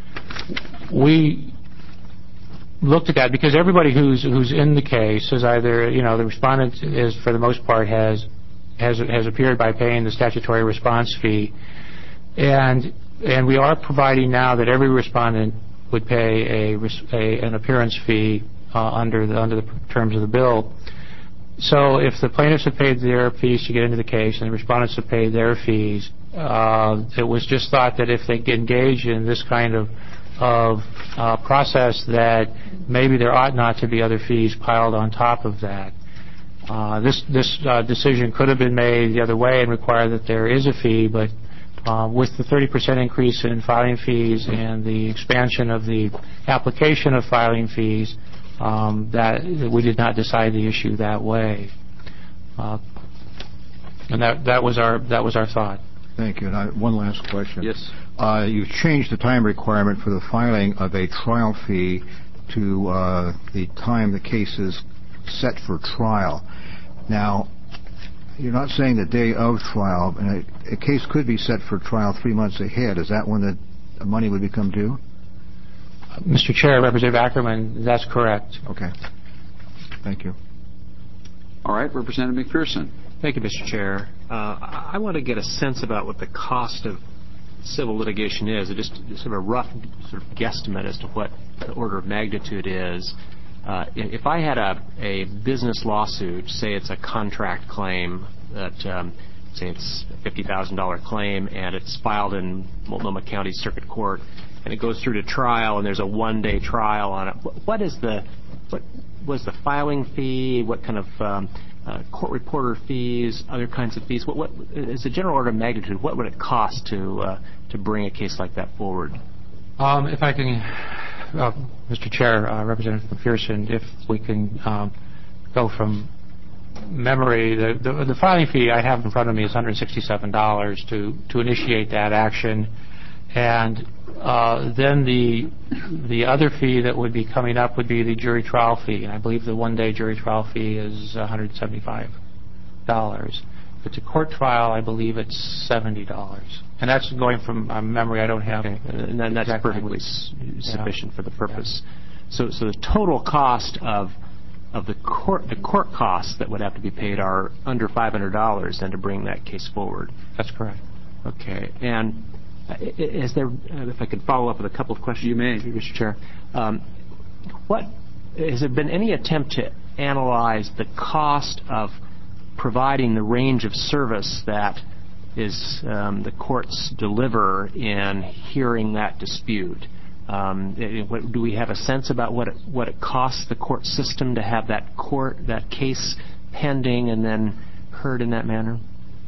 We looked at that because everybody who's who's in the case is either, you know, the respondent is, for the most part, has has has appeared by paying the statutory response fee, and and we are providing now that every respondent would pay a, a an appearance fee uh, under the under the terms of the bill. So if the plaintiffs have paid their fees to get into the case and the respondents have paid their fees, uh, it was just thought that if they engage in this kind of of uh, process, that maybe there ought not to be other fees piled on top of that. Uh, this this uh, decision could have been made the other way and require that there is a fee, but uh, with the thirty percent increase in filing fees and the expansion of the application of filing fees, um, that we did not decide the issue that way. Uh, and that that was our that was our thought. Thank you. And I, one last question. Yes. Uh, you've changed the time requirement for the filing of a trial fee to uh, the time the case is set for trial. Now, you're not saying the day of trial. And a, a case could be set for trial three months ahead. Is that when the money would become due? Mister Chair, Representative Ackerman, that's correct. Okay. Thank you. All right, Representative McPherson. Thank you, Mister Chair. Uh, I want to get a sense about what the cost of civil litigation is, just sort of a rough sort of guesstimate as to what the order of magnitude is. Uh, if I had a, a business lawsuit, say it's a contract claim that, um, say it's a fifty thousand dollars claim, and it's filed in Multnomah County Circuit Court, and it goes through to trial, and there's a one-day trial on it. What is the, what was the filing fee? What kind of um, uh, court reporter fees? Other kinds of fees? What, what is the general order of magnitude? What would it cost to uh, to bring a case like that forward? Um, if I can, uh, Mister Chair, uh, Representative McPherson, if we can um, go from memory, the, the, the filing fee I have in front of me is one hundred sixty-seven dollars to, to initiate that action, and uh, then the the other fee that would be coming up would be the jury trial fee, and I believe the one-day jury trial fee is one hundred seventy-five dollars. If it's a court trial, I believe it's seventy dollars. And that's going from uh, memory. I don't have. Okay. And then that's perfectly s- sufficient yeah. for the purpose. Yeah. So, so the total cost of of the court the court costs that would have to be paid are under five hundred dollars then to bring that case forward. That's correct. Okay. And is there, if I could follow up with a couple of questions, you may, Mister Chair. Um, what has there been any attempt to analyze the cost of providing the range of service that is um, the courts deliver in hearing that dispute? Um, what, do we have a sense about what it, what it costs the court system to have that court that case pending and then heard in that manner?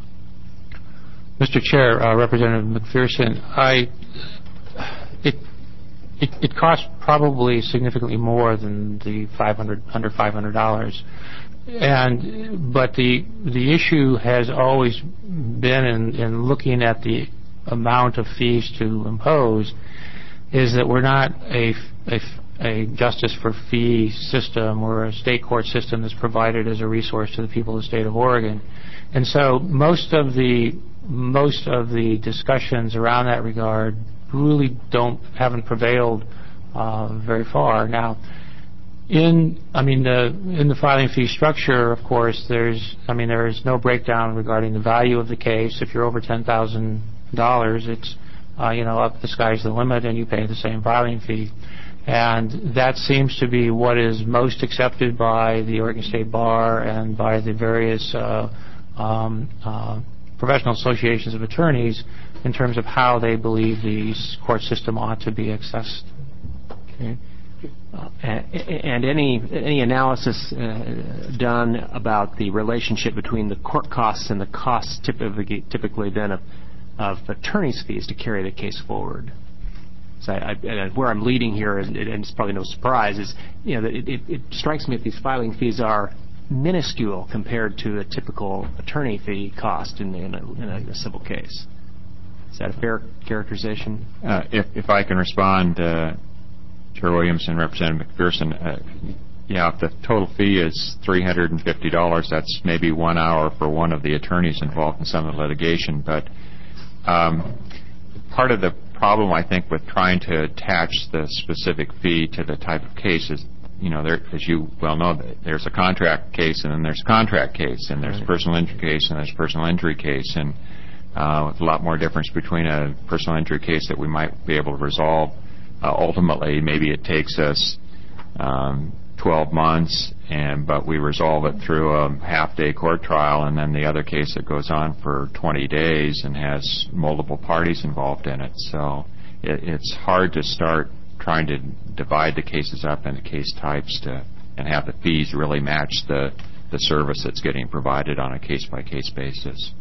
Mister Chair, uh, Representative McPherson, I it, it it costs probably significantly more than the five hundred under five hundred dollars. And but the the issue has always been in, in looking at the amount of fees to impose is that we're not a, a, a justice for fee system or a state court system that's provided as a resource to the people of the state of Oregon. And so most of the most of the discussions around that regard really don't haven't prevailed uh, very far. Now, In, I mean, the, in the filing fee structure, of course, there's, I mean, there is no breakdown regarding the value of the case. If you're over ten thousand dollars, it's, uh, you know, up the sky's the limit, and you pay the same filing fee. And that seems to be what is most accepted by the Oregon State Bar and by the various uh, um, uh, professional associations of attorneys in terms of how they believe the court system ought to be accessed. Okay. Uh, and any any analysis uh, done about the relationship between the court costs and the costs typically typically then of, of attorney's fees to carry the case forward? So I, I, where I'm leading here, and it's probably no surprise, is you know it, it, it strikes me that these filing fees are minuscule compared to a typical attorney fee cost in, in, a, in a, a civil case. Is that a fair characterization? Uh, if if I can respond. Uh, Chair Williams and Representative McPherson, uh, yeah, if the total fee is three hundred fifty dollars, that's maybe one hour for one of the attorneys involved in some of the litigation. But um, part of the problem, I think, with trying to attach the specific fee to the type of case is, you know, there, as you well know, there's a contract case, and then there's a contract case, and there's a personal injury case, and there's a personal injury case, and uh, with a lot more difference between a personal injury case that we might be able to resolve. Uh, ultimately, maybe it takes us um, twelve months, and but we resolve it through a half-day court trial, and then the other case that goes on for twenty days and has multiple parties involved in it. So it, it's hard to start trying to divide the cases up into case types to and have the fees really match the, the service that's getting provided on a case-by-case basis.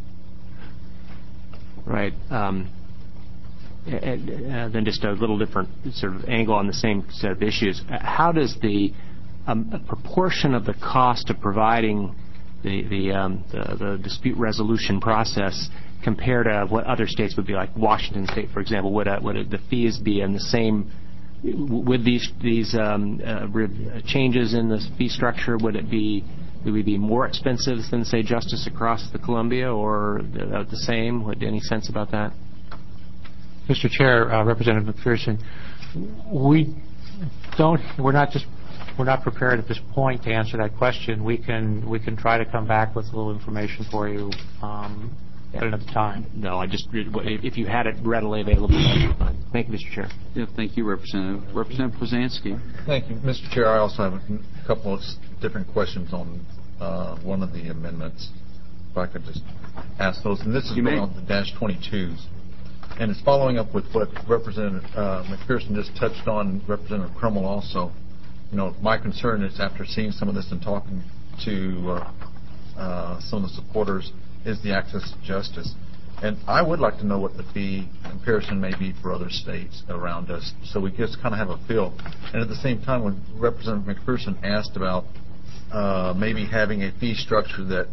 Right. Um, And, uh, then just a little different sort of angle on the same set of issues. How does the um, proportion of the cost of providing the the, um, the the dispute resolution process compare to what other states would be like? Washington State, for example, would uh, would the fees be in the same? Would these these um, uh, changes in the fee structure, would it be would we be more expensive than, say, Justice across the Columbia, or the, the same? Would any sense about that? Mister Chair, uh, Representative McPherson, we don't. We're not just. We're not prepared at this point to answer that question. We can we can try to come back with a little information for you um, at another time. No, I just if you had it readily available, that'd be fine. Thank you, Mister Chair. Yeah, thank you, Representative. Representative Posanski. Thank you, Mister Chair. I also have a couple of different questions on uh, one of the amendments. If I could just ask those, and this is going on the dash twenty-twos, and it's following up with what Representative uh, McPherson just touched on. Representative Crummell also. You know, my concern is after seeing some of this and talking to uh, uh, some of the supporters is the access to justice. And I would like to know what the fee comparison may be for other states around us so we just kind of have a feel. And at the same time, when Representative McPherson asked about uh, maybe having a fee structure that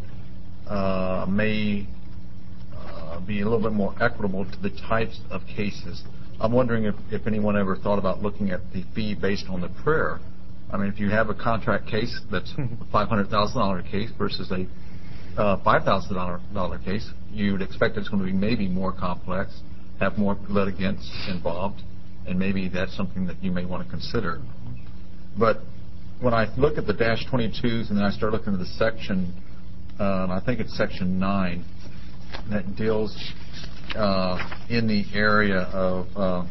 uh, may uh, be a little bit more equitable to the types of cases, I'm wondering if, if anyone ever thought about looking at the fee based on the prayer. I mean, if you have a contract case that's a five hundred thousand dollars case versus a uh, five thousand dollars case, you would expect it's going to be maybe more complex, have more litigants involved, and maybe that's something that you may want to consider. But when I look at the dash twenty-twos and then I start looking at the section, um, I think it's section nine, that deals uh, in the area of uh,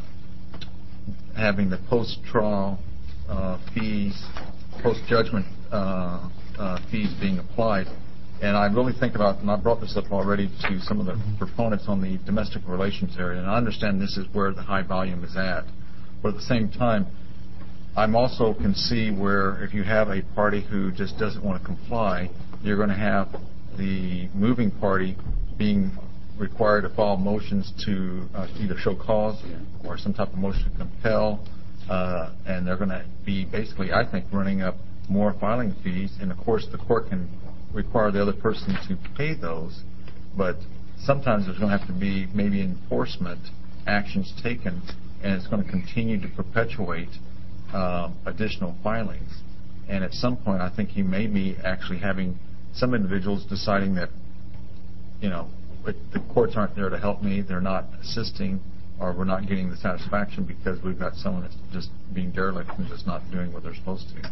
having the post-trial Uh, fees, post-judgment uh, uh, fees being applied. And I really think about, and I brought this up already to some of the proponents on the domestic relations area, and I understand this is where the high volume is at. But at the same time, I'm also can see where if you have a party who just doesn't want to comply, you're going to have the moving party being required to file motions to uh, either show cause or some type of motion to compel. Uh, and they're going to be basically, I think, running up more filing fees. And, of course, the court can require the other person to pay those. But sometimes there's going to have to be maybe enforcement actions taken, and it's going to continue to perpetuate uh, additional filings. And at some point, I think you may be actually having some individuals deciding that, you know, the courts aren't there to help me, they're not assisting, or we're not getting the satisfaction because we've got someone that's just being derelict and just not doing what they're supposed to.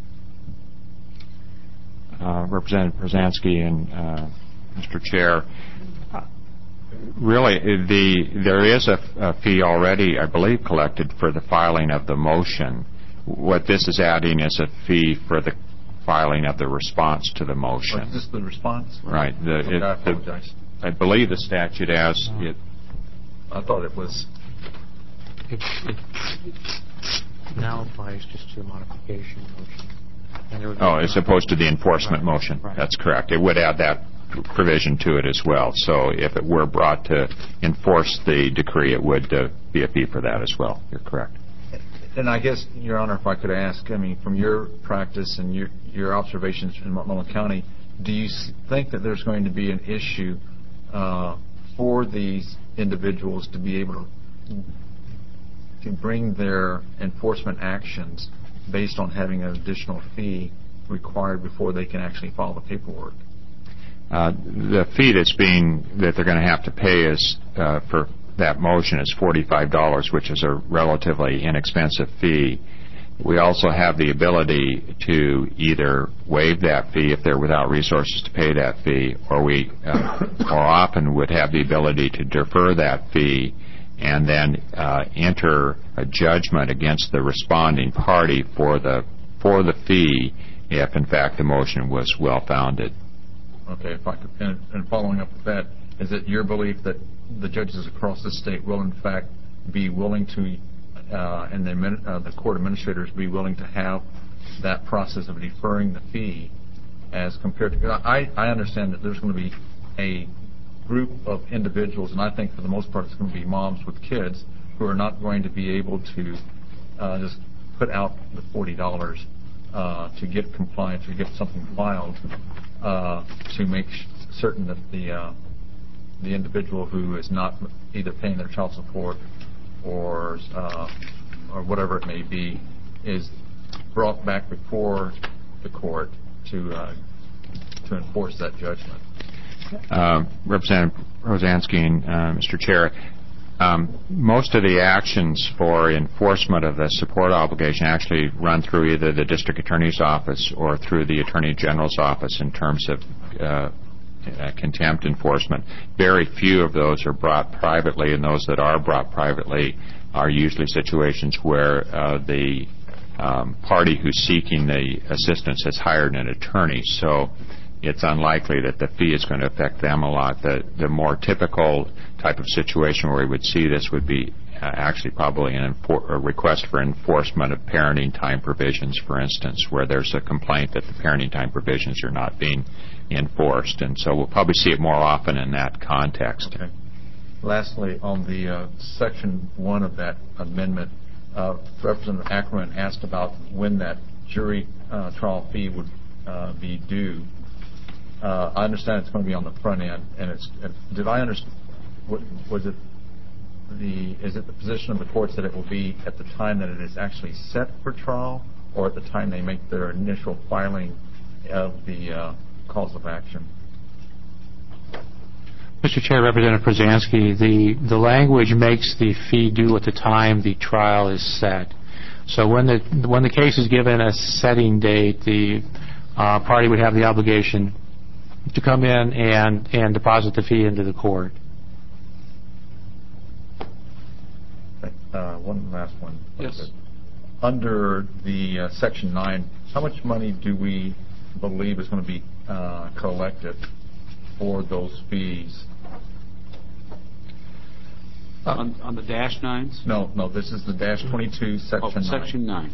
Uh, Representative Brzezinski and uh, Mister Chair, uh, really, the there is a, a fee already, I believe, collected for the filing of the motion. What this is adding is a fee for the filing of the response to the motion. Oh, is this the response? Right. The, okay, it, I apologize. The, I believe the statute as it. I thought it was. It, it now applies just to the modification motion. Oh, as opposed to the enforcement right. motion. Right. That's correct. It would add that provision to it as well. So if it were brought to enforce the decree, it would uh, be a fee for that as well. You're correct. And I guess, Your Honor, if I could ask, I mean, from your practice and your, your observations in Multnomah County, do you think that there's going to be an issue uh, for these individuals to be able to, to bring their enforcement actions based on having an additional fee required before they can actually file the paperwork? Uh, the fee that's being that they're going to have to pay is uh, for that motion is forty-five dollars, which is a relatively inexpensive fee. We also have the ability to either waive that fee if they're without resources to pay that fee, or we uh, more often would have the ability to defer that fee and then uh, enter a judgment against the responding party for the for the fee if, in fact, the motion was well-founded. Okay. If I could, and, and following up with that, is it your belief that the judges across the state will, in fact, be willing to, uh, and the, uh, the court administrators be willing to have that process of deferring the fee as compared to, I, I understand that there's going to be a group of individuals, and I think for the most part it's going to be moms with kids who are not going to be able to uh, just put out the forty dollars uh, to get compliance or get something filed uh, to make certain that the uh, the individual who is not either paying their child support or uh, or whatever it may be is brought back before the court to uh, to enforce that judgment. Uh, Representative Rosansky and uh, Mister Chair, Um, most of the actions for enforcement of the support obligation actually run through either the district attorney's office or through the attorney general's office in terms of uh, uh, contempt enforcement. Very few of those are brought privately, and those that are brought privately are usually situations where uh, the um, party who's seeking the assistance has hired an attorney. So it's unlikely that the fee is going to affect them a lot. The, the more typical type of situation where we would see this would be uh, actually probably an enfor- a request for enforcement of parenting time provisions, for instance, where there's a complaint that the parenting time provisions are not being enforced. And so we'll probably see it more often in that context. Okay. Lastly, on the uh, section one of that amendment, uh, Representative Ackerman asked about when that jury uh, trial fee would uh, be due. Uh, I understand it's going to be on the front end, and it's. Uh, did I understand? Was it the? Is it the position of the courts that it will be at the time that it is actually set for trial, or at the time they make their initial filing of the uh, cause of action? Mister Chair, Representative Przansky, the the language makes the fee due at the time the trial is set. So when the when the case is given a setting date, the uh, party would have the obligation to come in and, and deposit the fee into the court. Uh, one last one. Yes. Under the uh, Section nine, how much money do we believe is going to be uh, collected for those fees? Uh, on, on the dash nines? No, no, this is the dash twenty-two, Section oh, nine. Section nine.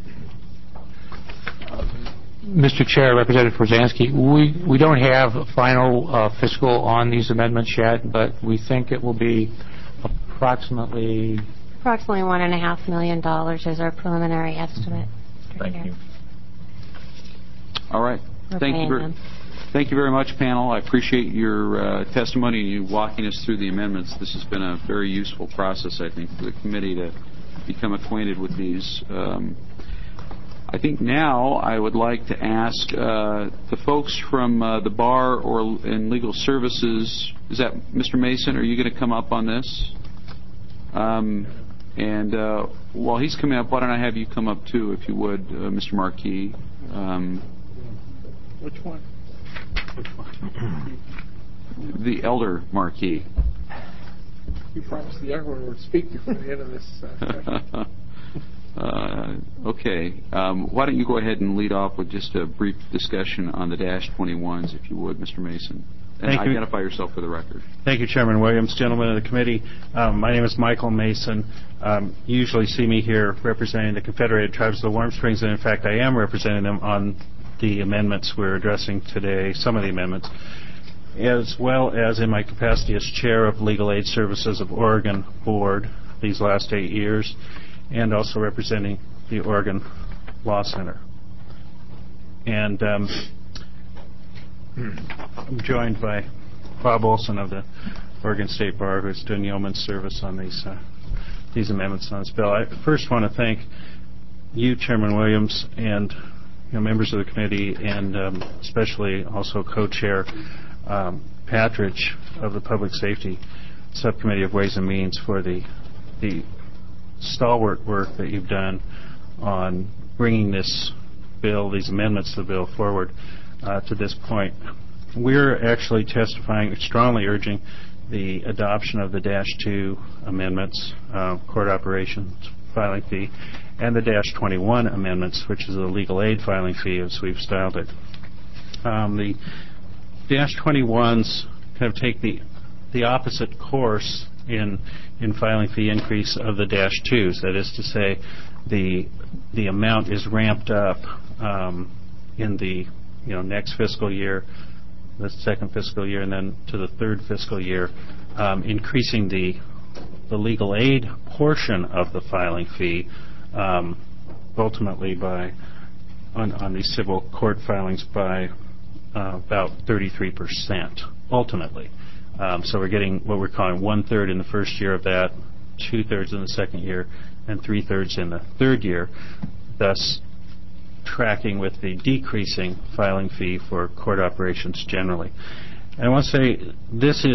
Mister Chair, Representative Przansky, we, we don't have final uh, fiscal on these amendments yet, but we think it will be approximately... Approximately one and a half million dollars is our preliminary estimate. Thank here. you. All right. We're Thank you, very, them. thank you very much, panel. I appreciate your uh, testimony and you walking us through the amendments. This has been a very useful process, I think, for the committee to become acquainted with these. Um, I think now I would like to ask uh, the folks from uh, the bar or and legal services. Is that Mister Mason? Are you going to come up on this? Um, and uh, while he's coming up, why don't I have you come up too, if you would, uh, Mister Marquis? Um, Which one? Which one? The elder Marquis. You promised the younger one would speak before the end of this uh, session. Uh, okay. Um, why don't you go ahead and lead off with just a brief discussion on the dash twenty-ones, if you would, Mister Mason. And Thank identify you. yourself for the record. Thank you, Chairman Williams, gentlemen of the committee. Um, my name is Michael Mason. Um, you usually see me here representing the Confederated Tribes of the Warm Springs, and in fact I am representing them on the amendments we're addressing today, some of the amendments, as well as in my capacity as Chair of Legal Aid Services of Oregon Board these last eight years, and also representing the Oregon Law Center. And um, I'm joined by Bob Olson of the Oregon State Bar, who's doing yeoman's service on these uh, these amendments on this bill. I first want to thank you, Chairman Williams, and you know, members of the committee, and um, especially also co-chair um, Patridge of the Public Safety Subcommittee of Ways and Means for the the stalwart work that you've done on bringing this bill, these amendments to the bill forward uh, to this point. We're actually testifying, strongly urging the adoption of the dash two amendments, uh, court operations filing fee, and the dash twenty-one amendments, which is the legal aid filing fee, as we've styled it. Um, the dash twenty-ones kind of take the the opposite course in in filing fee increase of the dash twos. That is to say, the the amount is ramped up um, in the you know next fiscal year, the second fiscal year, and then to the third fiscal year, um, increasing the the legal aid portion of the filing fee um, ultimately by on, on these civil court filings by uh, about thirty-three percent ultimately. Um, so we're getting what we're calling one-third in the first year of that, two-thirds in the second year, and three-thirds in the third year, thus tracking with the decreasing filing fee for court operations generally. And I want to say this is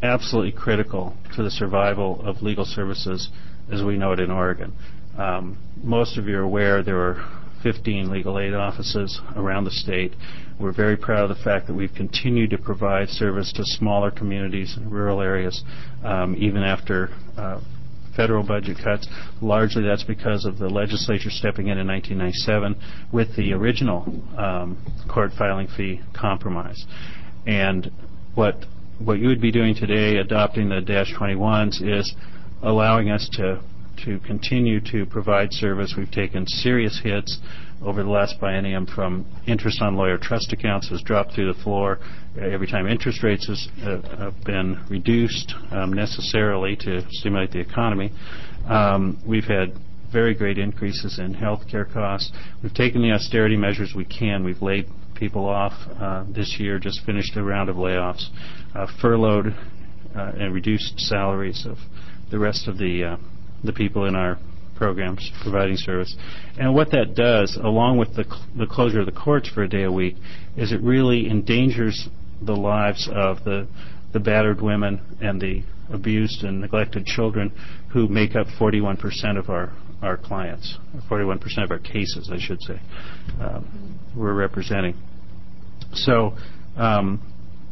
absolutely critical to the survival of legal services as we know it in Oregon. Um, most of you are aware there are fifteen legal aid offices around the state. We're very proud of the fact that we've continued to provide service to smaller communities and rural areas, um, even after uh, federal budget cuts. Largely that's because of the legislature stepping in in nineteen ninety-seven with the original um, court filing fee compromise. And what what you would be doing today, adopting the dash twenty-ones, is allowing us to to continue to provide service. We've taken serious hits over the last biennium from interest on lawyer trust accounts has dropped through the floor every time interest rates has, uh, have been reduced um, necessarily to stimulate the economy. Um, we've had very great increases in health care costs. We've taken the austerity measures we can. We've laid people off uh, this year, just finished a round of layoffs, uh, furloughed uh, and reduced salaries of the rest of the uh, the people in our programs providing service. And what that does, along with the, cl- the closure of the courts for a day a week, is it really endangers the lives of the, the battered women and the abused and neglected children who make up forty-one percent of our, our clients, or forty-one percent of our cases, I should say, um, we're representing. So um,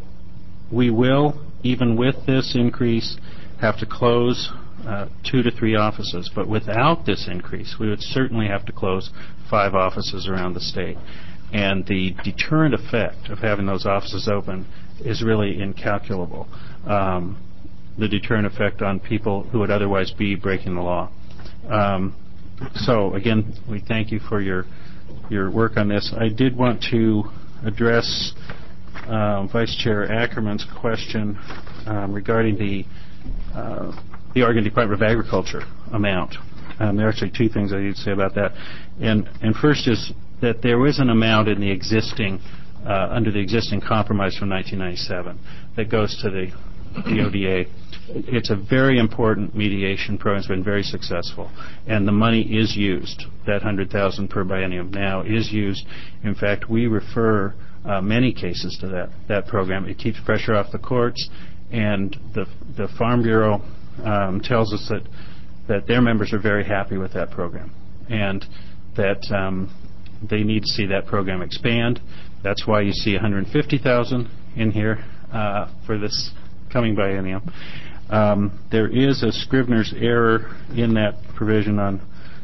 we will, even with this increase, have to close Uh, two to three offices. But without this increase, we would certainly have to close five offices around the state. And the deterrent effect of having those offices open is really incalculable. Um, the deterrent effect on people who would otherwise be breaking the law. Um, so, again, we thank you for your your work on this. I did want to address uh, Vice Chair Ackerman's question um, regarding the uh, the Oregon Department of Agriculture amount. Um, there are actually two things I need to say about that. And, and first is that there is an amount in the existing, uh, under the existing compromise from nineteen ninety-seven that goes to the, the O D A. It's a very important mediation program. It's been very successful. And the money is used. That one hundred thousand dollars per biennium now is used. In fact, we refer uh, many cases to that, that program. It keeps pressure off the courts, and the, the Farm Bureau Um, tells us that, that their members are very happy with that program and that um, they need to see that program expand. That's why you see one hundred fifty thousand dollars in here uh, for this coming biennium. Um, there is a Scrivener's error in that provision on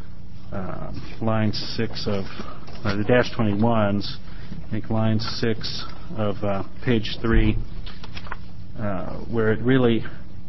uh, line six of uh, the dash twenty-ones, I think line six of uh, page three, uh, where it really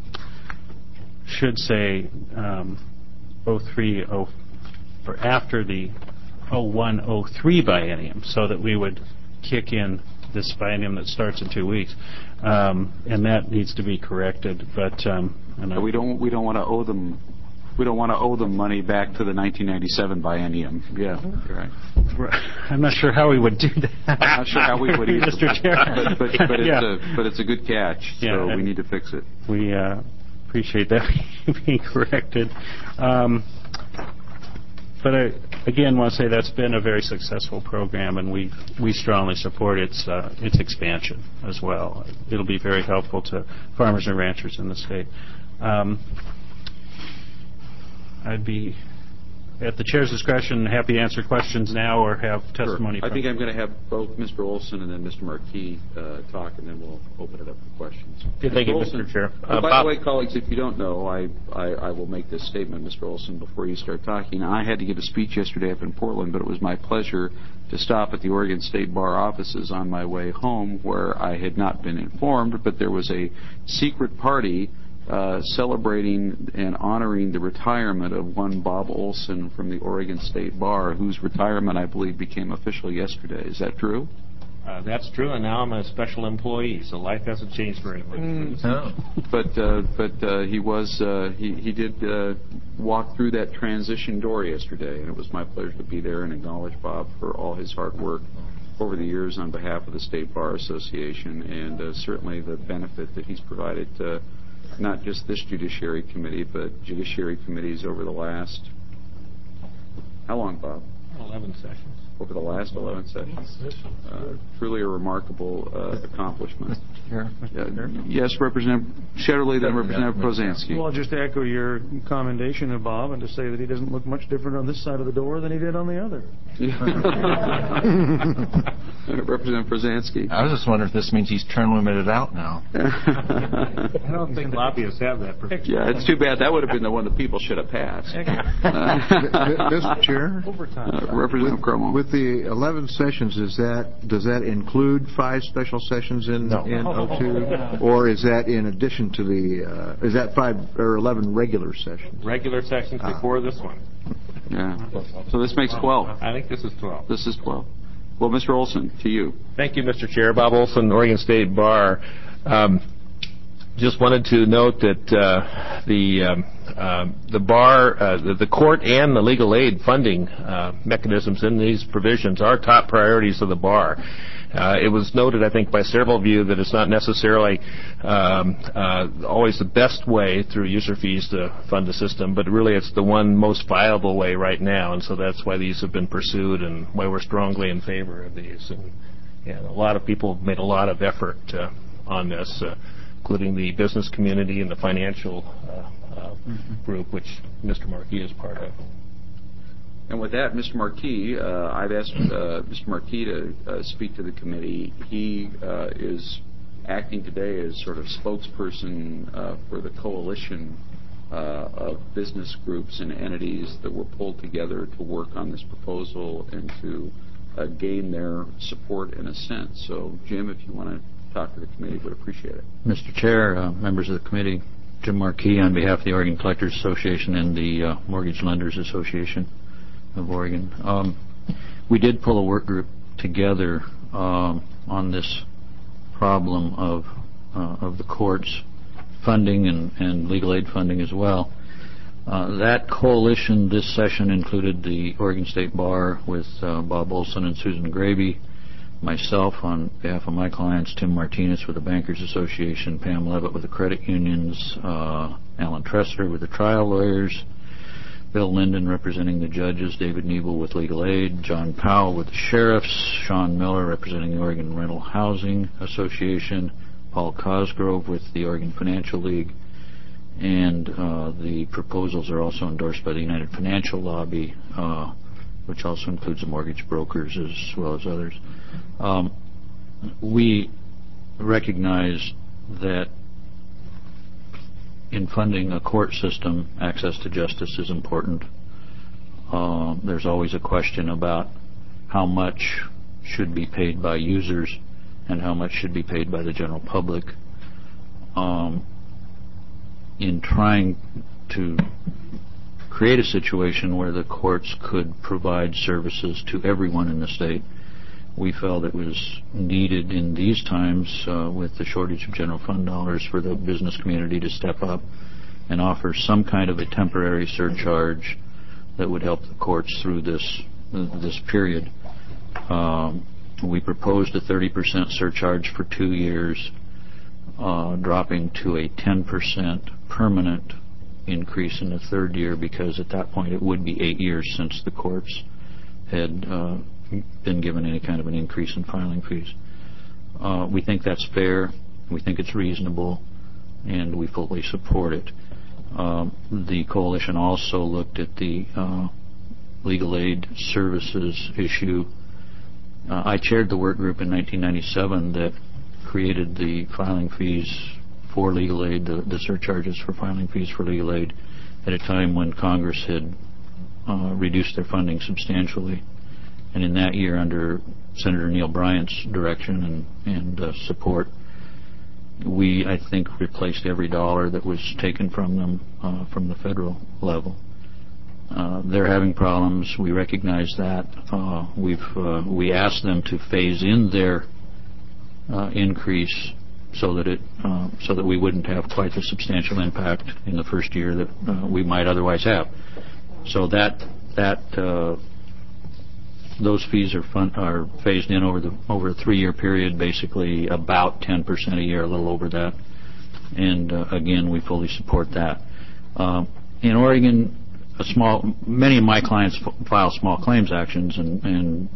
should say um, oh three oh or after the oh one oh three biennium, so that we would kick in this biennium that starts in two weeks, um, and that needs to be corrected. But um, and we don't we don't want to owe them we don't want to owe them money back to the nineteen ninety-seven biennium. Yeah, you're right. I'm not sure how we would do that. I'm not sure how we would either, Mister Chair. but but, but, it's yeah. a, but it's a good catch. Yeah, so we need to fix it. We uh, appreciate that being corrected. Um, But I, again, want to say that's been a very successful program, and we we strongly support its uh, its expansion as well. It'll be very helpful to farmers and ranchers in the state. Um, I'd be, at the chair's discretion, happy to answer questions now or have testimony. Sure. I from think I'm going to have both Mister Olson and then Mister Marquis uh, talk, and then we'll open it up for questions. Okay, thank you, Mister Chair. Uh, by Bob. the way, colleagues, if you don't know, I, I, I will make this statement, Mister Olson, before you start talking. I had to give a speech yesterday up in Portland, but it was my pleasure to stop at the Oregon State Bar offices on my way home, where I had not been informed, but there was a secret party Uh, celebrating and honoring the retirement of one Bob Olson from the Oregon State Bar, whose retirement, I believe, became official yesterday. Is that true? Uh, that's true, and now I'm a special employee, so life hasn't changed very much. Mm. No. But uh, but uh, he was uh, he he did uh, walk through that transition door yesterday, and it was my pleasure to be there and acknowledge Bob for all his hard work over the years on behalf of the State Bar Association, and uh, certainly the benefit that he's provided to not just this Judiciary Committee, but Judiciary Committees over the last, how long, Bob? eleven sessions. Over the last eleven sessions. Uh, truly a remarkable uh, accomplishment. Here. Uh, yes, Representative Shetterly, then Representative Prozansky. Well, I'll just echo your commendation of Bob and to say that he doesn't look much different on this side of the door than he did on the other. Representative Prozansky. I was just wondering if this means he's term limited out now. I don't think lobbyists have that protection. Yeah, it's too bad. That would have been the one that people should have passed. Mister Chair? Uh, Representative Cromwell. With the eleven sessions, is that does that include five special sessions in No. in oh two, or is that in addition to the uh, is that five or eleven regular sessions? Regular sessions before this one. Yeah. So this makes twelve. I think this is twelve. This is twelve. Well, Mister Olson, to you. Thank you, Mister Chair. Bob Olson, Oregon State Bar. Um, just wanted to note that uh, the um, uh, the bar, uh, the, the court, and the legal aid funding uh, mechanisms in these provisions are top priorities of the bar. Uh, it was noted, I think, by several of you that it's not necessarily um, uh, always the best way through user fees to fund the system, but really it's the one most viable way right now, and so that's why these have been pursued and why we're strongly in favor of these. And, and a lot of people have made a lot of effort uh, on this, uh, including the business community and the financial uh, uh, mm-hmm. group, which Mister Markey is part of. And with that, Mister Markey, uh, I've asked uh, Mister Markey to uh, speak to the committee. He uh, is acting today as sort of spokesperson uh, for the coalition uh, of business groups and entities that were pulled together to work on this proposal and to uh, gain their support in a sense. So, Jim, if you want to talk to the committee, would appreciate it. Mister Chair, uh, members of the committee, Jim Markey on behalf of the Oregon Collectors Association and the uh, Mortgage Lenders Association of Oregon. Um, we did pull a work group together um, on this problem of uh, of the courts funding and, and legal aid funding as well. Uh, that coalition this session included the Oregon State Bar with uh, Bob Olson and Susan Graby, myself on behalf of my clients, Tim Martinez with the Bankers Association, Pam Levitt with the credit unions, uh, Alan Tressler with the trial lawyers, Bill Linden representing the judges, David Nebel with legal aid, John Powell with the sheriffs, Sean Miller representing the Oregon Rental Housing Association, Paul Cosgrove with the Oregon Financial League, and uh, the proposals are also endorsed by the United Financial Lobby, uh, which also includes the mortgage brokers as well as others. Um, we recognize that in funding a court system, access to justice is important. Uh, there's always a question about how much should be paid by users and how much should be paid by the general public. Um, in trying to create a situation where the courts could provide services to everyone in the state, we felt it was needed in these times uh, with the shortage of general fund dollars for the business community to step up and offer some kind of a temporary surcharge that would help the courts through this uh, this period. Um, we proposed a thirty percent surcharge for two years, uh, dropping to a ten percent permanent increase in the third year, because at that point it would be eight years since the courts had uh, been given any kind of an increase in filing fees. Uh, we think that's fair, we think it's reasonable, and we fully support it. Um, the coalition also looked at the uh, legal aid services issue. Uh, I chaired the work group in nineteen ninety-seven that created the filing fees for legal aid, the, the surcharges for filing fees for legal aid, at a time when Congress had uh, reduced their funding substantially. And in that year, under Senator Neil Bryant's direction and, and uh, support, we, I think, replaced every dollar that was taken from them uh, from the federal level. Uh, they're having problems. We recognize that. Uh, we've uh, we asked them to phase in their uh, increase so that it uh, so that we wouldn't have quite the substantial impact in the first year that uh, we might otherwise have. So that that uh, those fees are fun, are phased in over the over a three-year period, basically about ten percent a year, a little over that. And uh, again, we fully support that. Uh, in Oregon, a small, many of my clients f- file small claims actions, and, and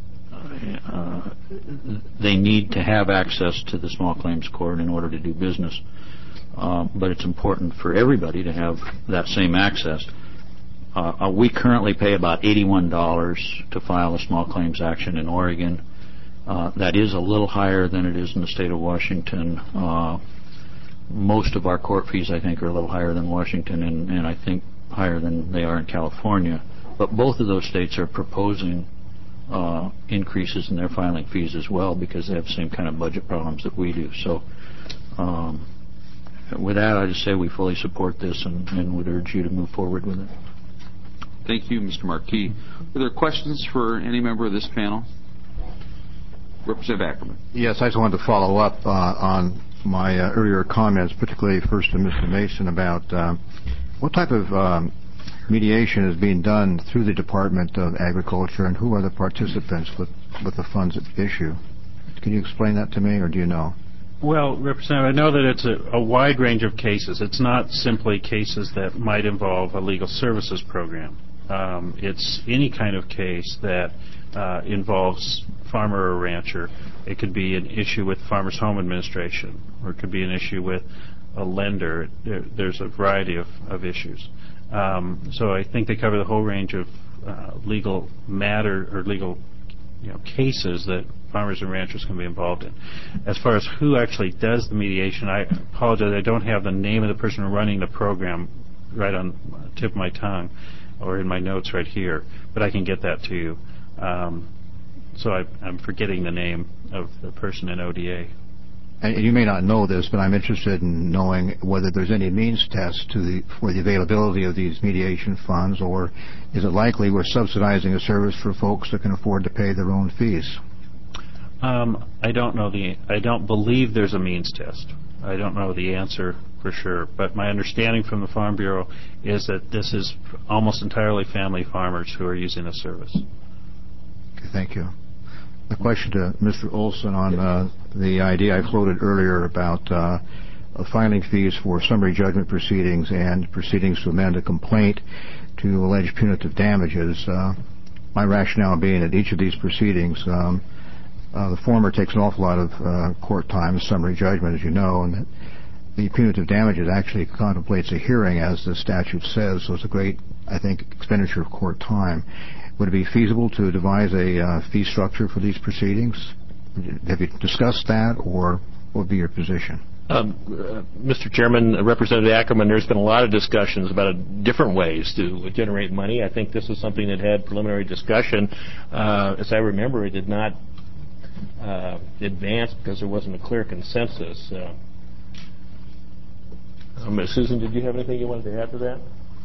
uh, they need to have access to the small claims court in order to do business. Uh, but it's important for everybody to have that same access. Uh, we currently pay about eighty-one dollars to file a small claims action in Oregon. Uh, that is a little higher than it is in the state of Washington. Uh, most of our court fees, I think, are a little higher than Washington, and, and I think higher than they are in California. But both of those states are proposing uh, increases in their filing fees as well, because they have the same kind of budget problems that we do. So um, with that, I just say we fully support this and, and would urge you to move forward with it. Thank you, Mister Markey. Are there questions for any member of this panel? Representative Ackerman. Yes, I just wanted to follow up uh, on my uh, earlier comments, particularly first to Mister Mason, about uh, what type of um, mediation is being done through the Department of Agriculture, and who are the participants with, with the funds at issue? Can you explain that to me, or do you know? Well, Representative, I know that it's a, a wide range of cases. It's not simply cases that might involve a legal services program. Um, it's any kind of case that uh, involves farmer or rancher. It could be an issue with Farmers Home Administration, or it could be an issue with a lender. There, there's a variety of, of issues. Um, so I think they cover the whole range of uh, legal matter or legal you know, cases that farmers and ranchers can be involved in. As far as who actually does the mediation, I apologize, I don't have the name of the person running the program right on the tip of my tongue or in my notes right here, but I can get that to you. Um, so I, I'm forgetting the name of the person in O D A. And you may not know this, but I'm interested in knowing whether there's any means test to the, for the availability of these mediation funds, or is it likely we're subsidizing a service for folks that can afford to pay their own fees? Um, I don't know the. I don't believe there's a means test. I don't know the answer for sure, but my understanding from the Farm Bureau is that this is almost entirely family farmers who are using the service. Okay, thank you. A question to Mister Olson on uh, the idea I floated earlier about uh, filing fees for summary judgment proceedings and proceedings to amend a complaint to allege punitive damages. Uh, my rationale being that each of these proceedings, um, uh, the former takes an awful lot of uh, court time, summary judgment, as you know, and that the punitive damages actually contemplates a hearing, as the statute says, so it's a great, I think, expenditure of court time. Would it be feasible to devise a uh, fee structure for these proceedings? Have you discussed that, or what would be your position? Um, uh, Mister Chairman, Representative Ackerman, there's been a lot of discussions about uh, different ways to generate money. I think this is something that had preliminary discussion. Uh, as I remember, it did not uh, advance because there wasn't a clear consensus. Uh, um, Susan, did you have anything you wanted to add to that?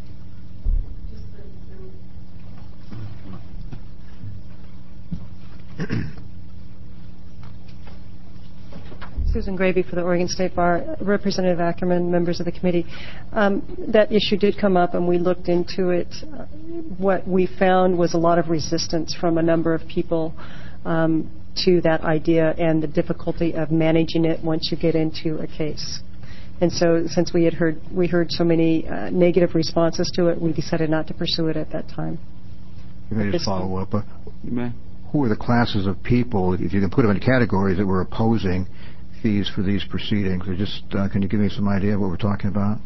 Susan Gravy for the Oregon State Bar. Representative Ackerman, members of the committee. Um, that issue did come up, and we looked into it. What we found was a lot of resistance from a number of people um, to that idea and the difficulty of managing it once you get into a case. And so since we had heard we heard so many uh, negative responses to it, we decided not to pursue it at that time. You may just follow up. Uh, you may. Who are the classes of people, if you can put them in categories, that were opposing fees for these proceedings? Or just uh, can you give me some idea of what we're talking about?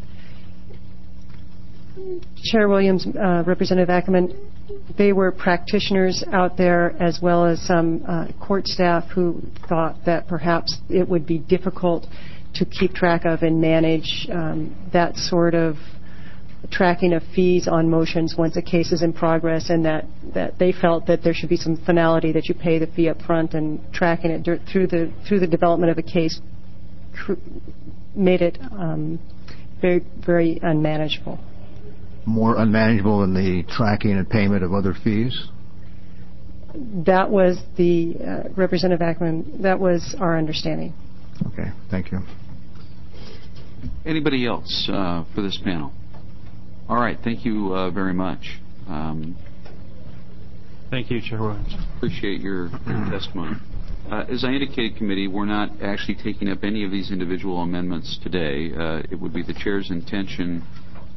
Chair Williams, uh, Representative Ackerman, they were practitioners out there as well as some uh, court staff who thought that perhaps it would be difficult to keep track of and manage um, that sort of tracking of fees on motions once a case is in progress, and that, that they felt that there should be some finality, that you pay the fee up front, and tracking it dur- through the through the development of a case tr- made it um, very, very unmanageable. More unmanageable than the tracking and payment of other fees? That was the, uh, Representative Ackerman, that was our understanding. Okay, thank you. Anybody else uh, for this panel? All right, thank you uh, very much. Um, Thank you, Chair Williams. Appreciate your, your testimony. Uh, as I indicated, committee, we're not actually taking up any of these individual amendments today. Uh, it would be the chair's intention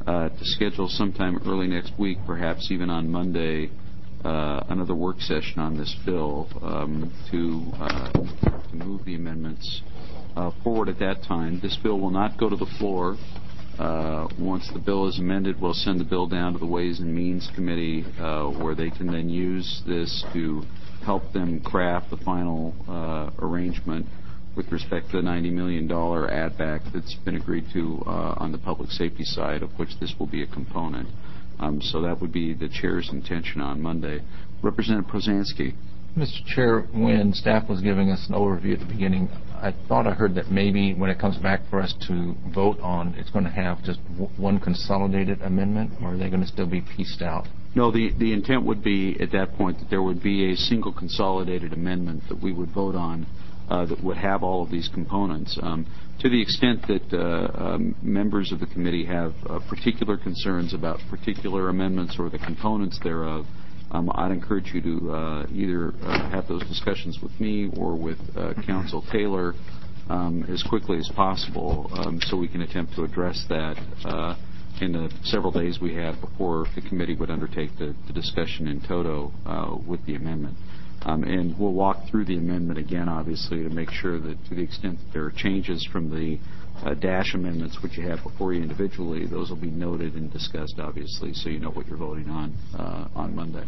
uh, to schedule sometime early next week, perhaps even on Monday, uh, another work session on this bill um, to, uh, to move the amendments uh, forward at that time. This bill will not go to the floor. Uh, once the bill is amended, we'll send the bill down to the Ways and Means Committee, uh, where they can then use this to help them craft the final uh, arrangement with respect to the ninety million dollars add back that's been agreed to uh, on the public safety side, of which this will be a component. Um, so that would be the chair's intention on Monday. Representative Prozansky. Mister Chair, when staff was giving us an overview at the beginning, I thought I heard that maybe when it comes back for us to vote on, it's going to have just w- one consolidated amendment, or are they going to still be pieced out? No, the, the intent would be at that point that there would be a single consolidated amendment that we would vote on uh, that would have all of these components. Um, to the extent that uh, um, members of the committee have uh, particular concerns about particular amendments or the components thereof, Um, I'd encourage you to uh, either uh, have those discussions with me or with uh, Counsel Taylor um, as quickly as possible um, so we can attempt to address that uh, in the several days we have before the committee would undertake the, the discussion in toto uh, with the amendment. Um, and we'll walk through the amendment again, obviously, to make sure that to the extent that there are changes from the uh, dash amendments, which you have before you individually, those will be noted and discussed, obviously, so you know what you're voting on uh, on Monday.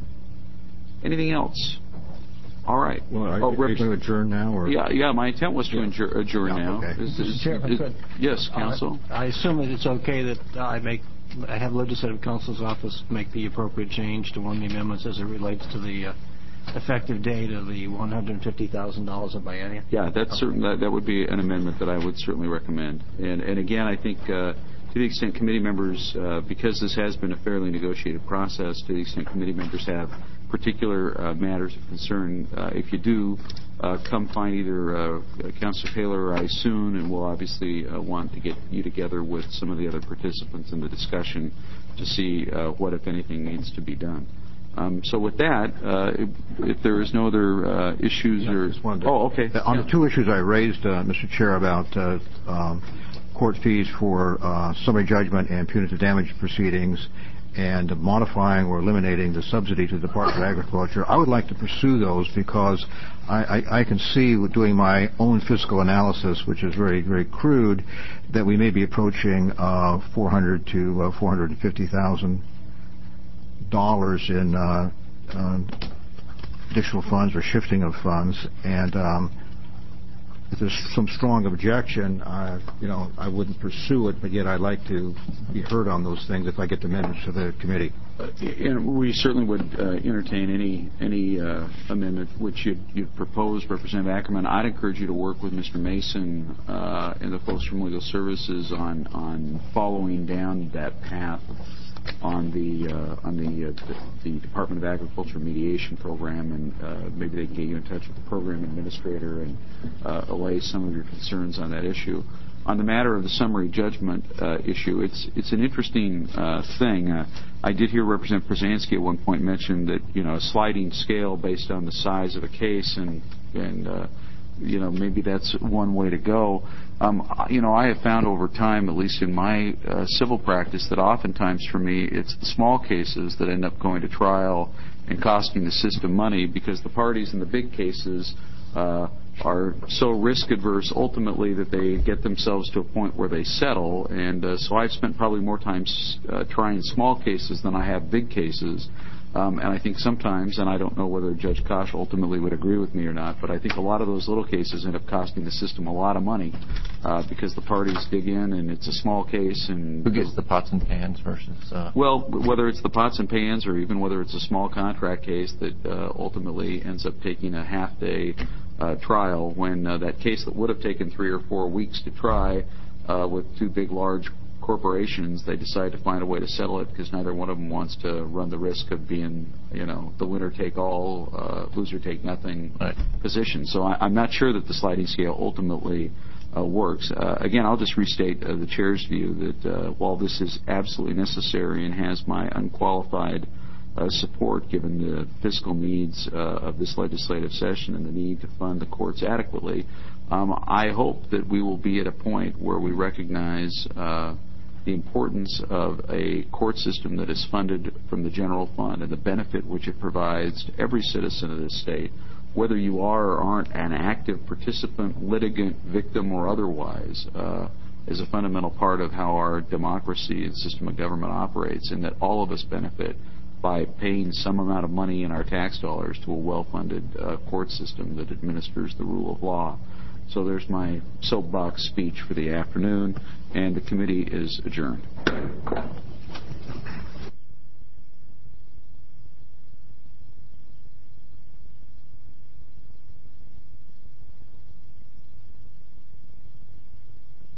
Anything else? All right. Well, are, oh, are you going to adjourn now? Or? Yeah, yeah. My intent was to yeah. adjourn, adjourn yeah, now. Okay. Is, is, Chair, if I is, could. Yes, Counsel. Uh, I assume that it's okay that I make, I have Legislative Counsel's office make the appropriate change to one of the amendments as it relates to the uh, effective date of the one hundred fifty thousand dollars of biennium. Yeah, that's okay. certain. That, that would be an amendment that I would certainly recommend. And, and again, I think. Uh, To the extent committee members, uh, because this has been a fairly negotiated process, to the extent committee members have particular uh, matters of concern, uh, if you do, uh, come find either uh, Councilor Taylor or I soon, and we'll obviously uh, want to get you together with some of the other participants in the discussion to see uh, what, if anything, needs to be done. Um, so with that, uh, if, if there is no other uh, issues yeah, or... just wanted to, oh, okay. On yeah. the two issues I raised, uh, Mister Chair, about uh, um, court fees for uh, summary judgment and punitive damage proceedings and modifying or eliminating the subsidy to the Department of Agriculture, I would like to pursue those because I, I, I can see with doing my own fiscal analysis, which is very, very crude, that we may be approaching uh, four hundred to uh, four hundred fifty thousand dollars in uh, uh, additional funds or shifting of funds, and um, if there's some strong objection, uh, you know, I wouldn't pursue it, but yet I'd like to be heard on those things if I get the minutes to the committee. Uh, and we certainly would uh, entertain any any uh, amendment which you'd, you'd propose, Representative Ackerman. I'd encourage you to work with Mister Mason uh, and the folks from Legal Services on on following down that path on the uh, on the, uh, the the Department of Agriculture mediation program, and uh, maybe they can get you in touch with the program administrator and uh, allay some of your concerns on that issue. On the matter of the summary judgment uh, issue, it's it's an interesting uh, thing. Uh, I did hear Representative Prozansky at one point mention that you know a sliding scale based on the size of a case, and and uh, you know maybe that's one way to go. Um, you know, I have found over time, at least in my uh, civil practice, that oftentimes for me it's the small cases that end up going to trial and costing the system money because the parties in the big cases uh, are so risk adverse ultimately that they get themselves to a point where they settle. And uh, so I've spent probably more time uh, trying small cases than I have big cases. Um, and I think sometimes, and I don't know whether Judge Kosh ultimately would agree with me or not, but I think a lot of those little cases end up costing the system a lot of money uh, because the parties dig in and it's a small case. And who gets the pots and pans versus? Uh... Well, whether it's the pots and pans or even whether it's a small contract case that uh, ultimately ends up taking a half-day uh, trial when uh, that case that would have taken three or four weeks to try uh, with two big, large corporations, they decide to find a way to settle it because neither one of them wants to run the risk of being, you know, the winner take all, uh, loser take nothing right. position. So I, I'm not sure that the sliding scale ultimately uh, works. Uh, again, I'll just restate uh, the chair's view that uh, while this is absolutely necessary and has my unqualified uh, support given the fiscal needs uh, of this legislative session and the need to fund the courts adequately, um, I hope that we will be at a point where we recognize uh, the importance of a court system that is funded from the general fund and the benefit which it provides to every citizen of this state, whether you are or aren't an active participant, litigant, victim, or otherwise, uh, is a fundamental part of how our democracy and system of government operates, and that all of us benefit by paying some amount of money in our tax dollars to a well-funded uh, court system that administers the rule of law. So there's my soapbox speech for the afternoon, and the committee is adjourned.